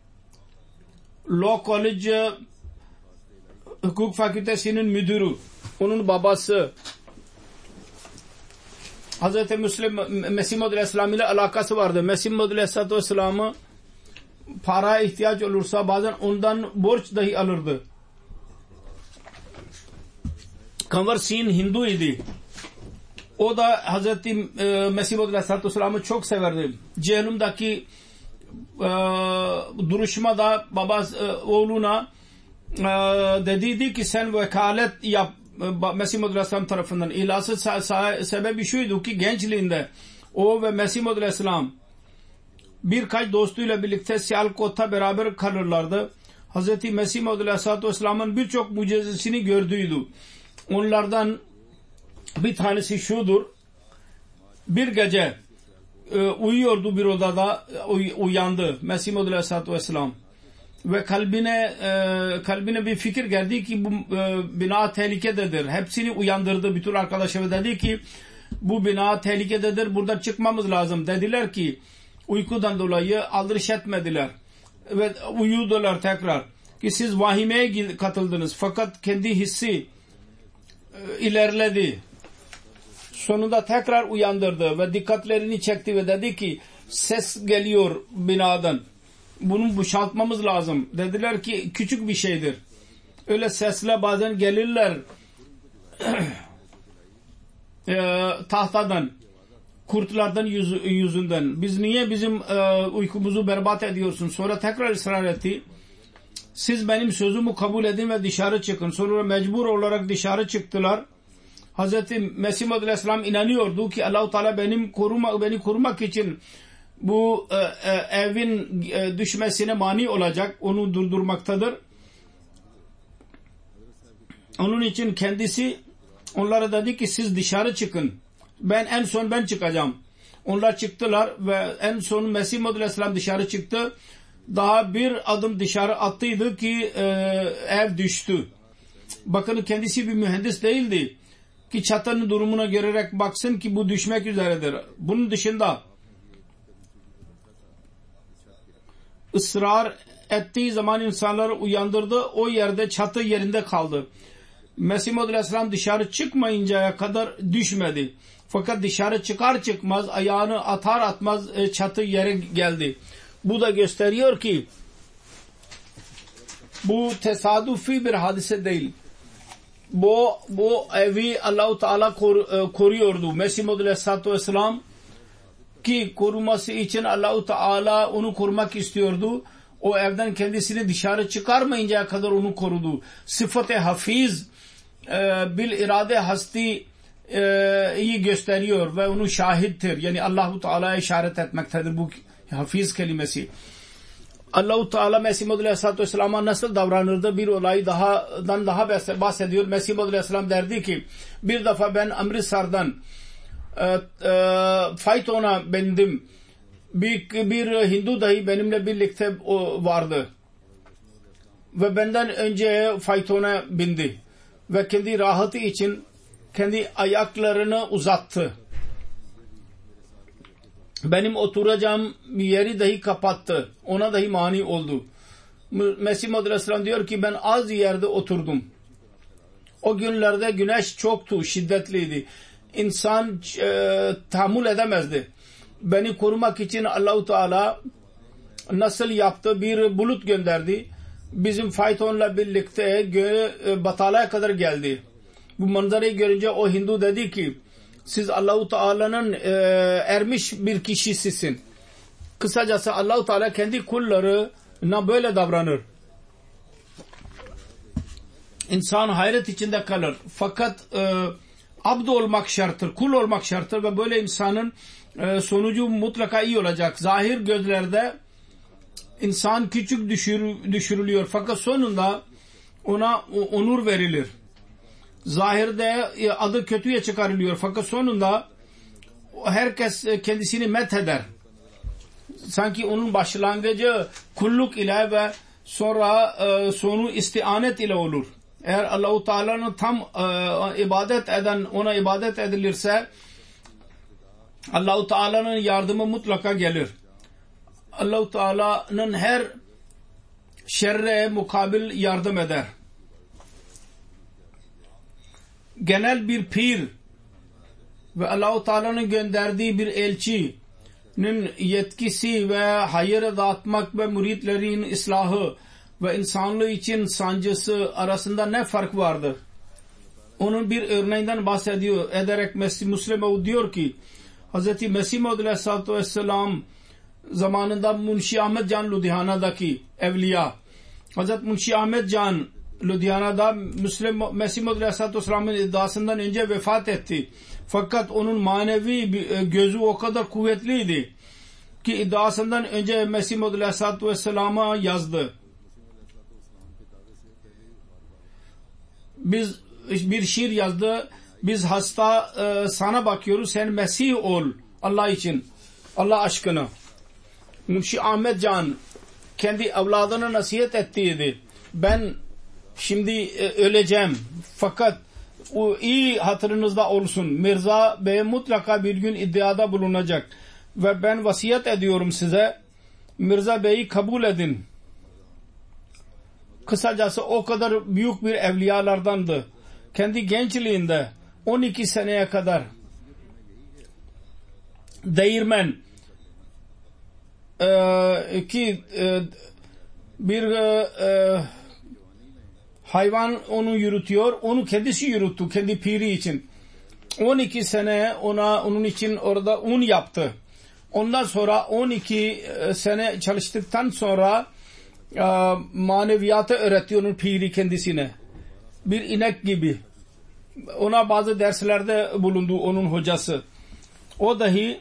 Law College Hukuk Fakültesi'nin müdürü, onun babası Hazreti Müslim Mesih Maud Aleyhisselam ile alakası vardı. Mesih Maud Aleyhisselatü Vesselam'ı para ihtiyaç olursa bazen ondan borç dahi alırdı. Kanvar Sin Hindu idi. O da Hazreti e, Mesih Maud Aleyhisselatü Vesselam'ı çok severdi. Cehennemdeki e, duruşmada baba e, oğluna e, dediydi ki sen vekalet yap Mesih Maud Aleyhisselam tarafından. İlası sebebi şuydu ki gençliğinde o ve Mesih Maud Aleyhisselam birkaç dostuyla birlikte Sialkot'ta beraber kalırlardı. Hazreti Mesih Maud Aleyhisselatü Vesselam'ın birçok mucizesini gördüydü. Onlardan bir tanesi şudur. Bir gece e, uyuyordu bir odada, uy, uyandı Mesih Maud Aleyhisselatü Vesselam ve kalbine e, kalbine bir fikir geldi ki bu e, bina tehlikededir. Hepsini uyandırdı bütün arkadaşları, dedi ki bu bina tehlikededir, buradan çıkmamız lazım. Dediler ki uykudan dolayı aldırış etmediler ve uyudular tekrar ki siz vahimeye katıldınız, fakat kendi hissi e, ilerledi. Sonunda tekrar uyandırdı ve dikkatlerini çekti ve dedi ki ses geliyor binadan. Bunu boşaltmamız lazım. Dediler ki küçük bir şeydir. Öyle sesle bazen gelirler e, tahtadan, kurtlardan yüz, yüzünden. Biz niye bizim e, uykumuzu berbat ediyorsun? Sonra tekrar ısrar etti. Siz benim sözümü kabul edin ve dışarı çıkın. Sonra mecbur olarak dışarı çıktılar. Hazreti Mesih Maud Aleyhisselam inanıyordu ki Allah-u Teala benim koruma, beni korumak için bu e, e, evin e, düşmesine mani olacak, onu durdurmaktadır. Onun için kendisi onlara dedi ki siz dışarı çıkın. Ben en son ben çıkacağım. Onlar çıktılar ve en son Mesih Maud Aleyhisselam dışarı çıktı. Daha bir adım dışarı attıydı ki e, ev düştü. Bakın kendisi bir mühendis değildi ki çatının durumuna görerek baksın ki bu düşmek üzeredir. Bunun dışında ısrar ettiği zaman insanları uyandırdı. O yerde çatı yerinde kaldı. Mesih Maud Aleyhisselam dışarı çıkmayıncaya kadar düşmedi. Fakat dışarı çıkar çıkmaz ayağını atar atmaz çatı yere geldi. Bu da gösteriyor ki bu tesadüfi bir hadise değil. Bu, bu evi Allah-u Teala kor, koruyordu. Mesih Maud Aleyhisselatü Vesselam ki koruması için Allah-u Teala onu korumak istiyordu. O evden kendisini dışarı çıkarmayıncaya kadar onu korudu. Sıfat-ı hafiz e, bil irade hasti e, iyi gösteriyor ve onun şahittir. Yani Allah-u Teala'ya işaret etmektedir bu hafiz kelimesi. Allah-u Teala Mesih Maud Aleyhisselatü Vesselam'a nasıl davranırdı bir olayı dahadan daha bahsediyor. Mesih Maud Aleyhisselam derdi ki bir defa ben Amritsar'dan e, e, faytona bindim. Bir, bir Hindu dahi benimle birlikte vardı. Ve benden önce faytona bindi. Ve kendi rahatı için kendi ayaklarını uzattı. Benim oturacağım bir yeri dahi kapattı. Ona dahi mani oldu. Mesih Maud Aleyhisselam diyor ki ben az yerde oturdum. O günlerde güneş çoktu, şiddetliydi. İnsan e, tahammül edemezdi. Beni korumak için Allah-u Teala nasıl yaptı? Bir bulut gönderdi. Bizim faytonla birlikte göğe batalaya kadar geldi. Bu manzarayı görünce o Hindu dedi ki siz Allah-u Teala'nın e, ermiş bir kişisisin. Kısacası Allah-u Teala kendi kullarına böyle davranır. İnsan hayret içinde kalır. Fakat e, abd olmak şarttır, kul olmak şarttır ve böyle insanın e, sonucu mutlaka iyi olacak. Zahir gözlerde insan küçük düşür, düşürülüyor fakat sonunda ona onur verilir. Zahirde adı kötüye çıkarılıyor fakat sonunda herkes kendisini metheder. Sanki onun başlangıcı kulluk ile ve sonra e, sonu istianet ile olur. Eğer Allah-u Teala'nın tam e, ibadet eden, ona ibadet edilirse Allah-u Teala'nın yardımı mutlaka gelir. Allah-u Teala'nın her şerre mukabil yardım eder. Genel bir pir ve Allah-u Teala'nın gönderdiği bir elçinin yetkisi ve hayır dağıtmak ve müritlerin ıslahı ve insanlığı için sancısı arasında ne fark vardır? Onun bir örneğinden bahsediyor ederek Mesih Müslim diyor ki Hz. Mesih Maud Aleyhisselatü Vesselam zamanında Munşi Ahmet Can Ludhiana'daki evliya Hz. Munşi Ahmet Can Ludhiana'da Müslim Mesih Maud Aleyhisselatü Vesselam'ın iddiasından önce vefat etti. Fakat onun manevi gözü o kadar kuvvetliydi ki iddiasından önce Mesih Maud Aleyhisselatü Vesselam'a yazdı. Biz bir şiir yazdı. Biz hasta e, sana bakıyoruz. Sen Mesih ol Allah için. Allah aşkına. Munşi Ahmet Can kendi evladına nasihat ettiydi. Ben şimdi e, öleceğim. Fakat o iyi hatırınızda olsun. Mirza Bey mutlaka bir gün iddiada bulunacak. Ve ben vasiyet ediyorum size. Mirza Bey'i kabul edin. Kısacası o kadar büyük bir evliyalardandı. Kendi gençliğinde on iki seneye kadar değirmen e, ki e, bir e, hayvan onu yürütüyor. Onu kendisi yürüttü. Kendi piri için. on iki sene ona onun için orada un yaptı. Ondan sonra on iki sene çalıştıktan sonra e, maneviyatı öğretiyor onun piri kendisine. Bir inek gibi. Ona bazı derslerde bulundu onun hocası. O dahi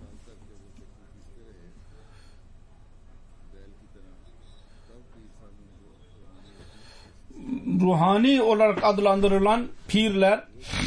ruhani olarak adlandırılan pirler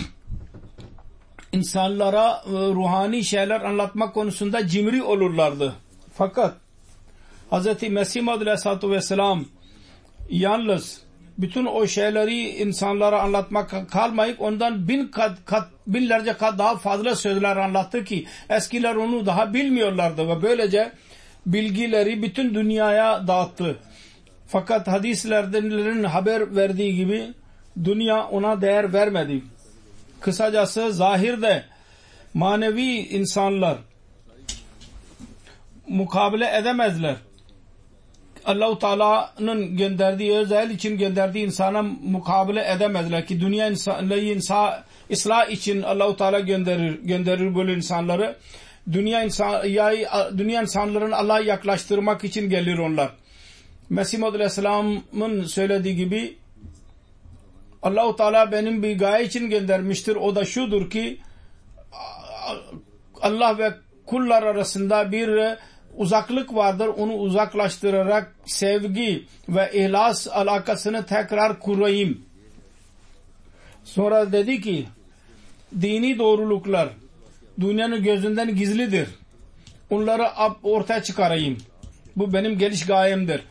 insanlara ruhani şeyler anlatmak konusunda cimri olurlardı. Fakat Hz. Mesih Maud Aleyhisselatü Vesselam yalnız bütün o şeyleri insanlara anlatmak kalmayıp ondan bin kat, kat, binlerce kat daha fazla sözler anlattı ki eskiler onu daha bilmiyorlardı ve böylece bilgileri bütün dünyaya dağıttı. Fakat hadislerden haber verdiği gibi dünya ona değer vermedi. Kısacası zahirde manevi insanlar mukabele edemezler. Allah-u Teala'nın gönderdiği özel için gönderdiği insana mukabele edemezler ki dünya insanlığı insa, ıslah için Allah-u Teala gönderir gönderir böyle insanları. Dünya insan dünya insanların Allah'a yaklaştırmak için gelir onlar. Mesih Maud Aleyhisselam'ın söylediği gibi Allah-u Teala benim bir gaye için göndermiştir. O da şudur ki Allah ve kullar arasında bir uzaklık vardır. Onu uzaklaştırarak sevgi ve ihlas alakasını tekrar kurayım. Sonra dedi ki dini doğruluklar dünyanın gözünden gizlidir. Onları ortaya çıkarayım. Bu benim geliş gayemdir.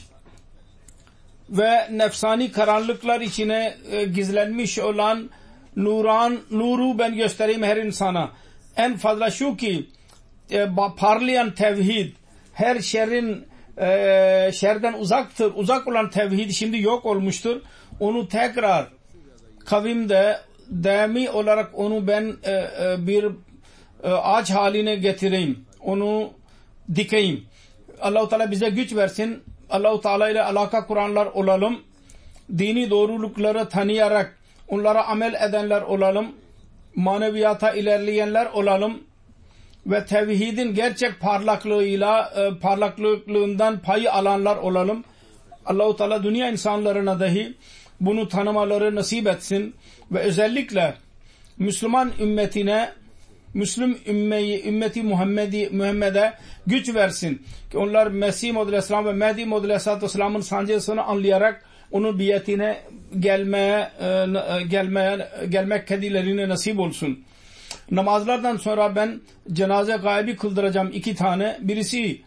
Ve nefsani karanlıklar içine e, gizlenmiş olan nuran, nuru ben göstereyim her insana. En fazla şu ki e, parlayan tevhid her şerrin e, şerden uzaktır. Uzak olan tevhid şimdi yok olmuştur. Onu tekrar kavimde daimi olarak onu ben e, e, bir e, ağaç haline getireyim. Onu dikeyim. Allah-u Teala bize güç versin. Allah-u Teala ile alaka kuranlar olalım. Dini doğrulukları tanıyarak onlara amel edenler olalım. Maneviyata ilerleyenler olalım. Ve tevhidin gerçek parlaklığıyla e, parlaklığından payı alanlar olalım. Allah-u Teala dünya insanlarına dahi bunu tanımaları nasip etsin. Ve özellikle Müslüman ümmetine Müslüm ümmeyi, ümmeti Muhammed'i, Muhammed'e güç versin. Ki onlar Mesih Muhammed Aleyhisselam ve Mehdi Muhammed Aleyhisselam'ın sancısını anlayarak onun biyetine gelmeye, gelmeye, gelmek kendilerine nasip olsun. Namazlardan sonra ben cenaze gaybi kıldıracağım iki tane. Birisi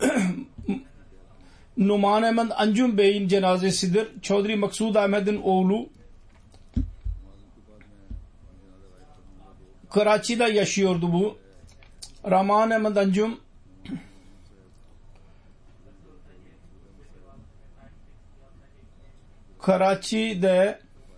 Numan Ahmed Anjum Bey'in cenazesidir. Çodri Maksud Ahmed'in oğlu. Karachi'de yaşıyordu bu. Rahman Ahmed Anjum Karachi'de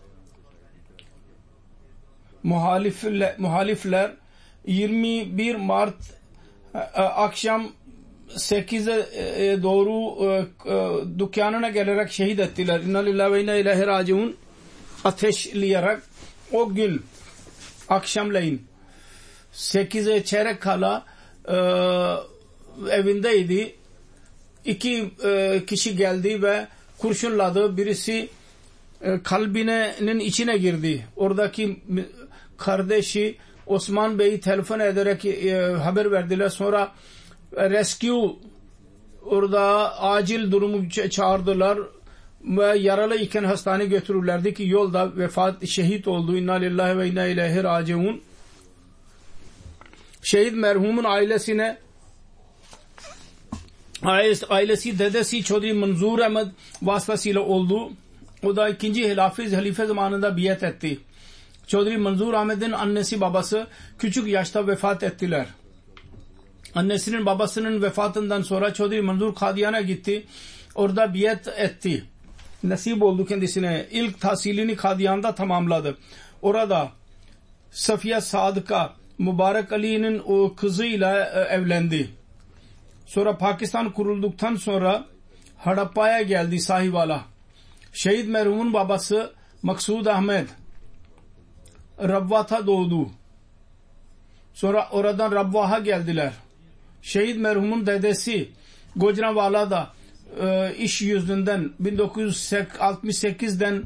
muhalifler, muhalifler yirmi bir Mart akşam sekize doğru dükkanına gelerek şehit ettiler. İnna lillahi ve inna ileyhi raciun ateşleyerek o gün akşamleyin sekize çeyrek kala e, evindeydi. İki e, kişi geldi ve kurşunladı. Birisi e, kalbinin içine girdi. Oradaki kardeşi Osman Bey'i telefon ederek e, haber verdiler. Sonra e, rescue orada acil durumu çağırdılar ve yaralı iken hastaneye götürürlerdi ki yolda vefat şehit oldu. İnna lillahi ve inna ileyhi raciun. Şehit merhumun ailesine ailesi dedesi Çodri Manzur Ahmed vasıtasıyla oldu. O da ikinci halife, halife zamanında biat etti. Çodri Manzur Ahmed'in annesi babası küçük yaşta vefat ettiler. Annesinin babasının vefatından sonra Çodri Manzur Kadiyan'a gitti. Orada biat etti. Nasip oldu kendisine. İlk tahsilini Kadiyan'da tamamladı. Orada Safiye Sadıka Mübarek Ali'nin o kızıyla evlendi. Sonra Pakistan kurulduktan sonra Hadappa'ya geldi Sahiwala. Şehit merhumun babası Maksud Ahmed Rabvat'a doğdu. Sonra oradan Rabvah'a geldiler. Şehit merhumun dedesi Gujranwala'da e, iş yüzünden bin dokuz yüz altmış sekizden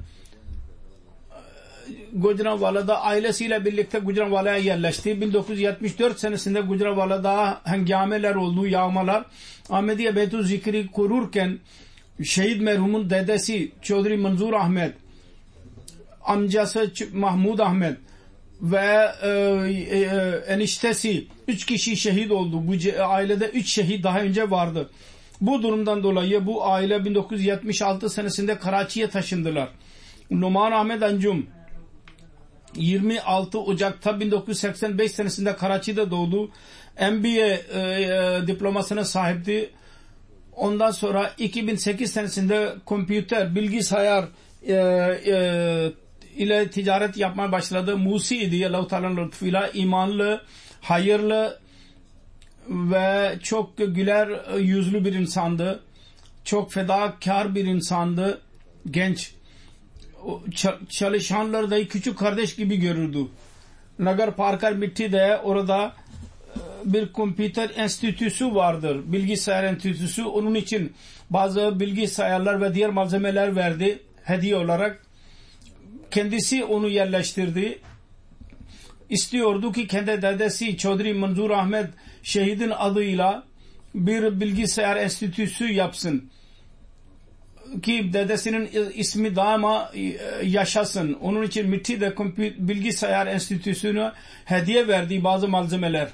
Gujranwala'da ailesiyle birlikte Gujranwala'ya yerleşti. bin dokuz yüz yetmiş dört senesinde Gujranwala'da hengameler oldu, yağmalar. Ahmediye Beytü Zikri kururken şehit merhumun dedesi Çodri Manzur Ahmed, amcası Mahmud Ahmed ve e, e, eniştesi üç kişi şehit oldu. Bu ailede üç şehit daha önce vardı. Bu durumdan dolayı bu aile bin dokuz yüz yetmiş altı senesinde Karachi'ye taşındılar. Numan Ahmed Anjum yirmi altı Ocak'ta bin dokuz yüz seksen beş senesinde Karachi'de doğdu. M B A e, e, diplomasına sahipti. Ondan sonra iki bin sekiz senesinde kompüter, bilgisayar e, e, ile ticaret yapmaya başladı. Musi'ydi. Allah-u Teala'nın lütfuyla imanlı, hayırlı ve çok güler yüzlü bir insandı. Çok fedakar bir insandı. Genç. Çalışanları da küçük kardeş gibi görürdü. Nagar Parkar Mitti'de orada bir kompüter enstitüsü vardır. Bilgisayar enstitüsü. Onun için bazı bilgisayarlar ve diğer malzemeler verdi hediye olarak. kendisi onu yerleştirdi. İstiyordu ki kendi dedesi Çodri Manzur Ahmet Şehid'in adıyla bir bilgisayar enstitüsü yapsın ki dedesinin ismi daima yaşasın. Onun için MIT'i de bilgisayar enstitüsüne hediye verdiği bazı malzemeler.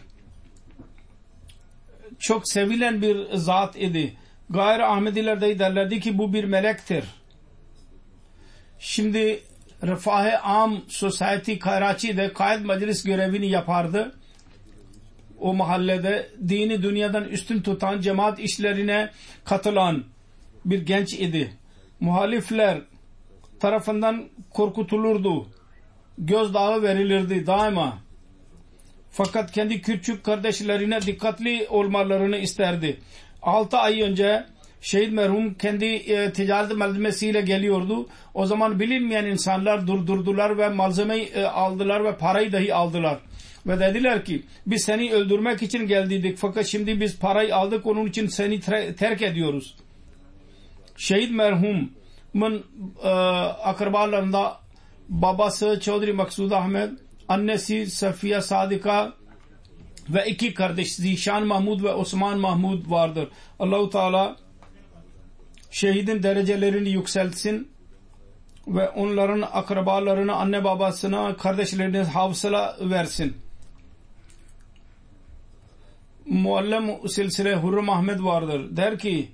Çok sevilen bir zat idi. Gayri Ahmediler de derlerdi ki bu bir melektir. Şimdi Refah-ı Am Society Karachi'de kaid meclis görevini yapardı. O mahallede dini dünyadan üstün tutan, cemaat işlerine katılan bir genç idi. Muhalifler tarafından korkutulurdu. Gözdağı verilirdi daima. Fakat kendi küçük kardeşlerine dikkatli olmalarını isterdi. Altı ay önce şehit merhum kendi e, ticaret malzemesiyle geliyordu. O zaman bilinmeyen insanlar durdurdular ve malzemeyi e, aldılar ve parayı dahi aldılar. Ve dediler ki biz seni öldürmek için geldiydik fakat şimdi biz parayı aldık, onun için seni terk ediyoruz. Şehit merhumun e, akrabalarında babası Çodri Maksud Ahmet, annesi Safiye Sadika ve iki kardeş Zişan Mahmud ve Osman Mahmud vardır. Allah-u Teala şehidin derecelerini yükseltsin ve onların akrabalarına, anne babasına, kardeşlerine hafıza versin. Muallem silsile Hürrem Ahmet vardır. Der ki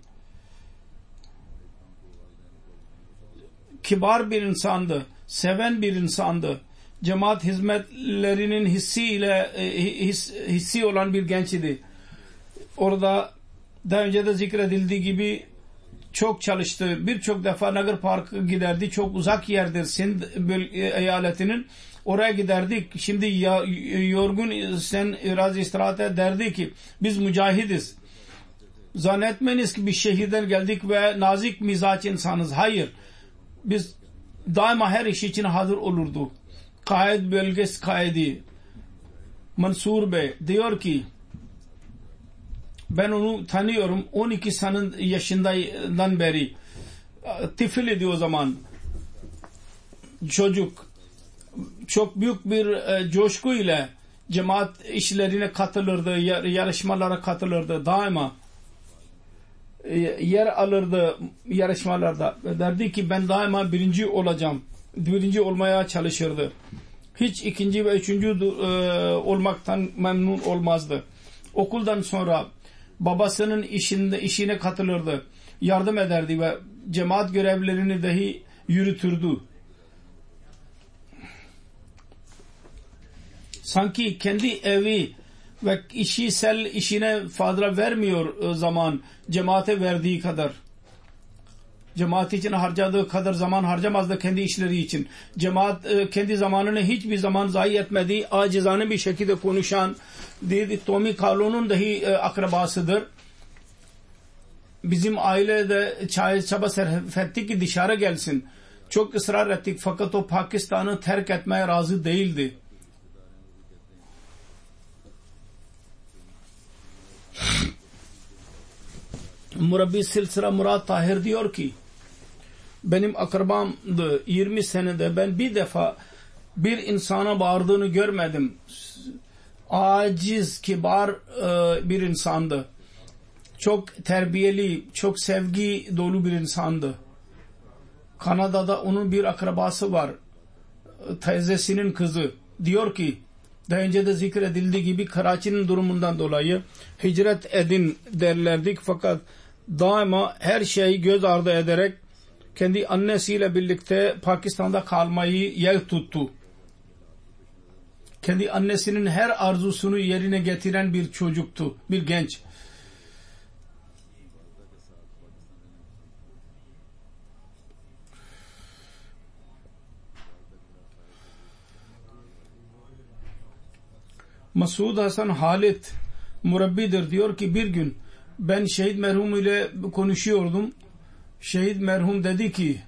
kibar bir insandı, seven bir insandı. Cemaat hizmetlerinin hissiyle his, hissi olan bir genç idi. Orada daha önce de zikredildiği gibi çok çalıştı. Birçok defa Nagar Park'a giderdi. Çok uzak yerdir Sind eyaletinin. Oraya giderdik. Şimdi ya, yorgun sen biraz istirahat ederdi ki biz mücahidiz. Zannetmeniz ki bir şehirden geldik ve nazik mizaç insanız. Hayır. Biz daima her iş için hazır olurdu. Kaid bölgesi kaidi Mansur Bey diyor ki ben onu tanıyorum on iki sene yaşından beri. Tifil idi o zaman. Çocuk çok büyük bir e, coşku ile cemaat işlerine katılırdı, yarışmalara katılırdı daima. E, yer alırdı yarışmalarda. Derdi ki ben daima birinci olacağım. Birinci olmaya çalışırdı. Hiç ikinci ve üçüncü e, olmaktan memnun olmazdı. Okuldan sonra babasının işinde işine katılırdı. Yardım ederdi ve cemaat görevlerini dahi yürütürdü. Sanki kendi evi ve kişisel işine fazla vermiyor zaman cemaate verdiği kadar. Cemaat için harcadığı kadar zaman harcamazdı kendi işleri için. Cemaat kendi zamanını hiçbir zaman zayi etmedi. Acizane bir şekilde konuşan dedi. Tommy Carlo'nun dahi akrabasıdır. Bizim ailede çaba sarf ettik ki dışarı gelsin. Çok ısrar ettik fakat o Pakistan'ı terk etmeye razı değildi. Murabbi Silsile Murat Tahir diyor ki benim akrabamdı yirmi senede ben bir defa bir insana bağırdığını görmedim. Aciz, kibar e, bir insandı. Çok terbiyeli, çok sevgi dolu bir insandı. Kanada'da onun bir akrabası var. Teyzesinin kızı. Diyor ki daha önce de zikredildiği gibi Karachi'nin durumundan dolayı hicret edin derlerdik fakat daima her şeyi göz ardı ederek kendi annesiyle birlikte Pakistan'da kalmayı yer tuttu. Kendi annesinin her arzusunu yerine getiren bir çocuktu, bir genç. Masud Hasan Halit murabbidir diyor ki bir gün ben şehit merhum ile konuşuyordum. Şehit merhum dedi ki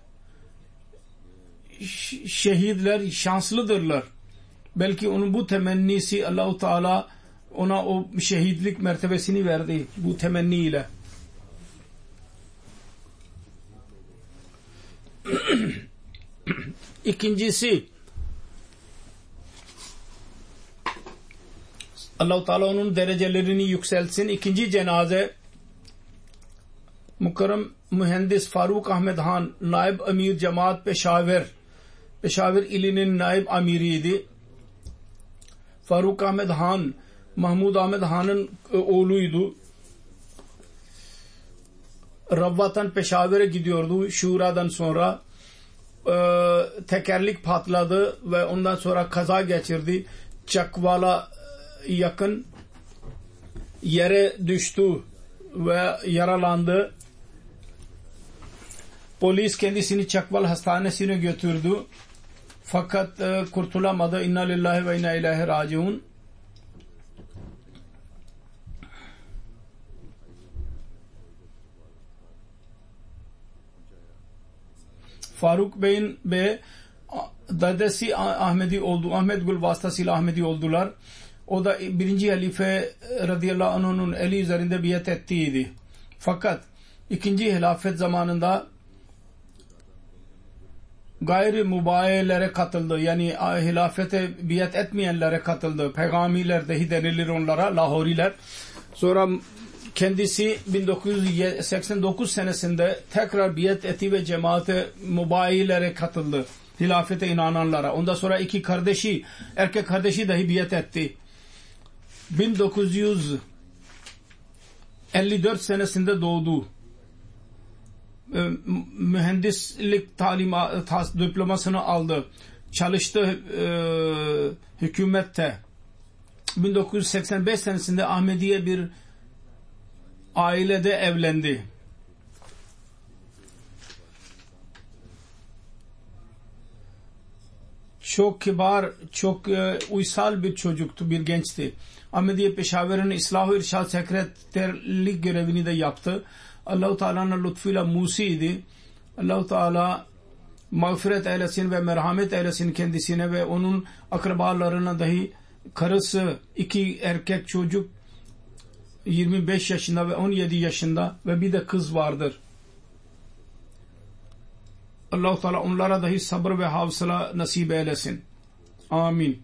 şehitler şanslıdırlar. Belki onun bu temennisi Allah-u Teala ona o şehitlik mertebesini verdi bu temenniyle. İkincisi, Allah-u Teala onun derecelerini yükseltsin. İkinci cenaze Mukarrem Mühendis Faruk Ahmed Han, Naib Amir Cemaat Peşaver, Peşaver ilinin naib amiriydi. Faruk Ahmed Han, Mahmud Ahmed Han'ın oğluydu. Ravvatan Peşaver'e gidiyordu. Şura'dan sonra e, tekerlik patladı ve ondan sonra kaza geçirdi. Çakvala yakın yere düştü ve yaralandı. Polis kendisini Çakval hastanesine götürdü. Fakat e, kurtulamadı. İnna lillahi ve inna ileyhi raciun. Faruk Bey'in Bey dadesi Ahmedi oldu. Ahmet Gül vasıtasıyla Ahmedi oldular. O da birinci halife radıyallahu anh'ın eli üzerinde biat ettiydi. Fakat ikinci hilafet zamanında gayri mübayelere katıldı. Yani hilafete biat etmeyenlere katıldı. Peygamiler dahi denilir onlara, Lahoriler. Sonra kendisi bin dokuz yüz seksen dokuz senesinde tekrar biat etti ve cemaate mübayelere katıldı. Hilafete inananlara. Ondan sonra iki kardeşi, erkek kardeşi dahi biat etti. bin dokuz yüz elli dört senesinde doğdu. Mühendislik talima, diplomasını aldı. Çalıştı e, hükümette. bin dokuz yüz seksen beş senesinde Ahmediye bir ailede evlendi. Çok kibar, çok e, uysal bir çocuktu, bir gençti. Ahmediye Peşaver'in İslah-ı İrşad sekreterlik görevini de yaptı. Allah-u Teala'nın lütfuyla Musi'ydi. Allah-u Teala mağfiret eylesin ve merhamet eylesin kendisine ve onun akrabalarına dahi. Karısı, iki erkek çocuk yirmi beş yaşında ve on yedi yaşında ve bir de kız vardır. Allah-u Teala onlara dahi sabır ve hafıza nasip eylesin. Amin.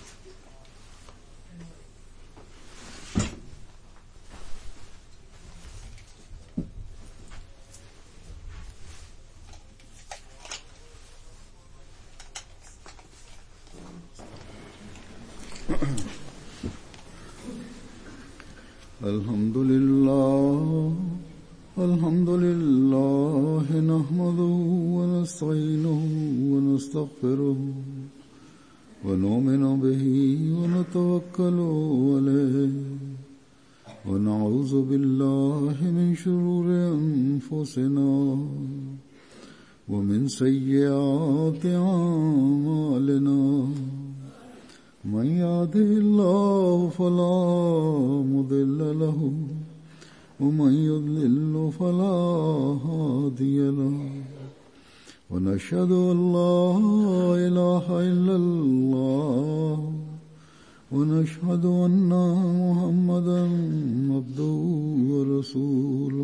Elhamdülillah, elhamdülillah, nahmaduhu ve nestainuhu ve nestağfiruhu ve nu'minu bihi ve netevekkalu aleyh ve na'uzu billahi min şururi enfusina ve min seyyiati a'malina. من يهده الله فلا مضل له ومن يضلل فلا هادي له ونشهد أن لا إله إلا الله ونشهد أن محمدا عبده ورسوله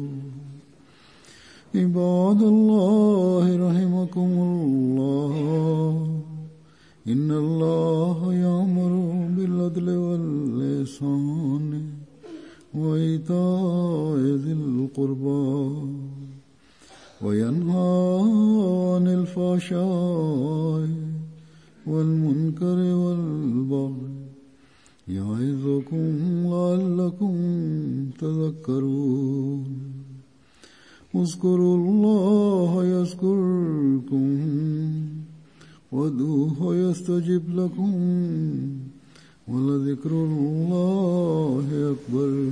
عباد الله رحمكم الله إن الله يأمر بالعدل والإحسان وإيتاء ذي القربى وينهى عن الفحشاء والمنكر والبغي يعظكم لعلكم تذكرون اذكروا الله يذكركم وادعوه يستجب لكم ولذكر الله أكبر.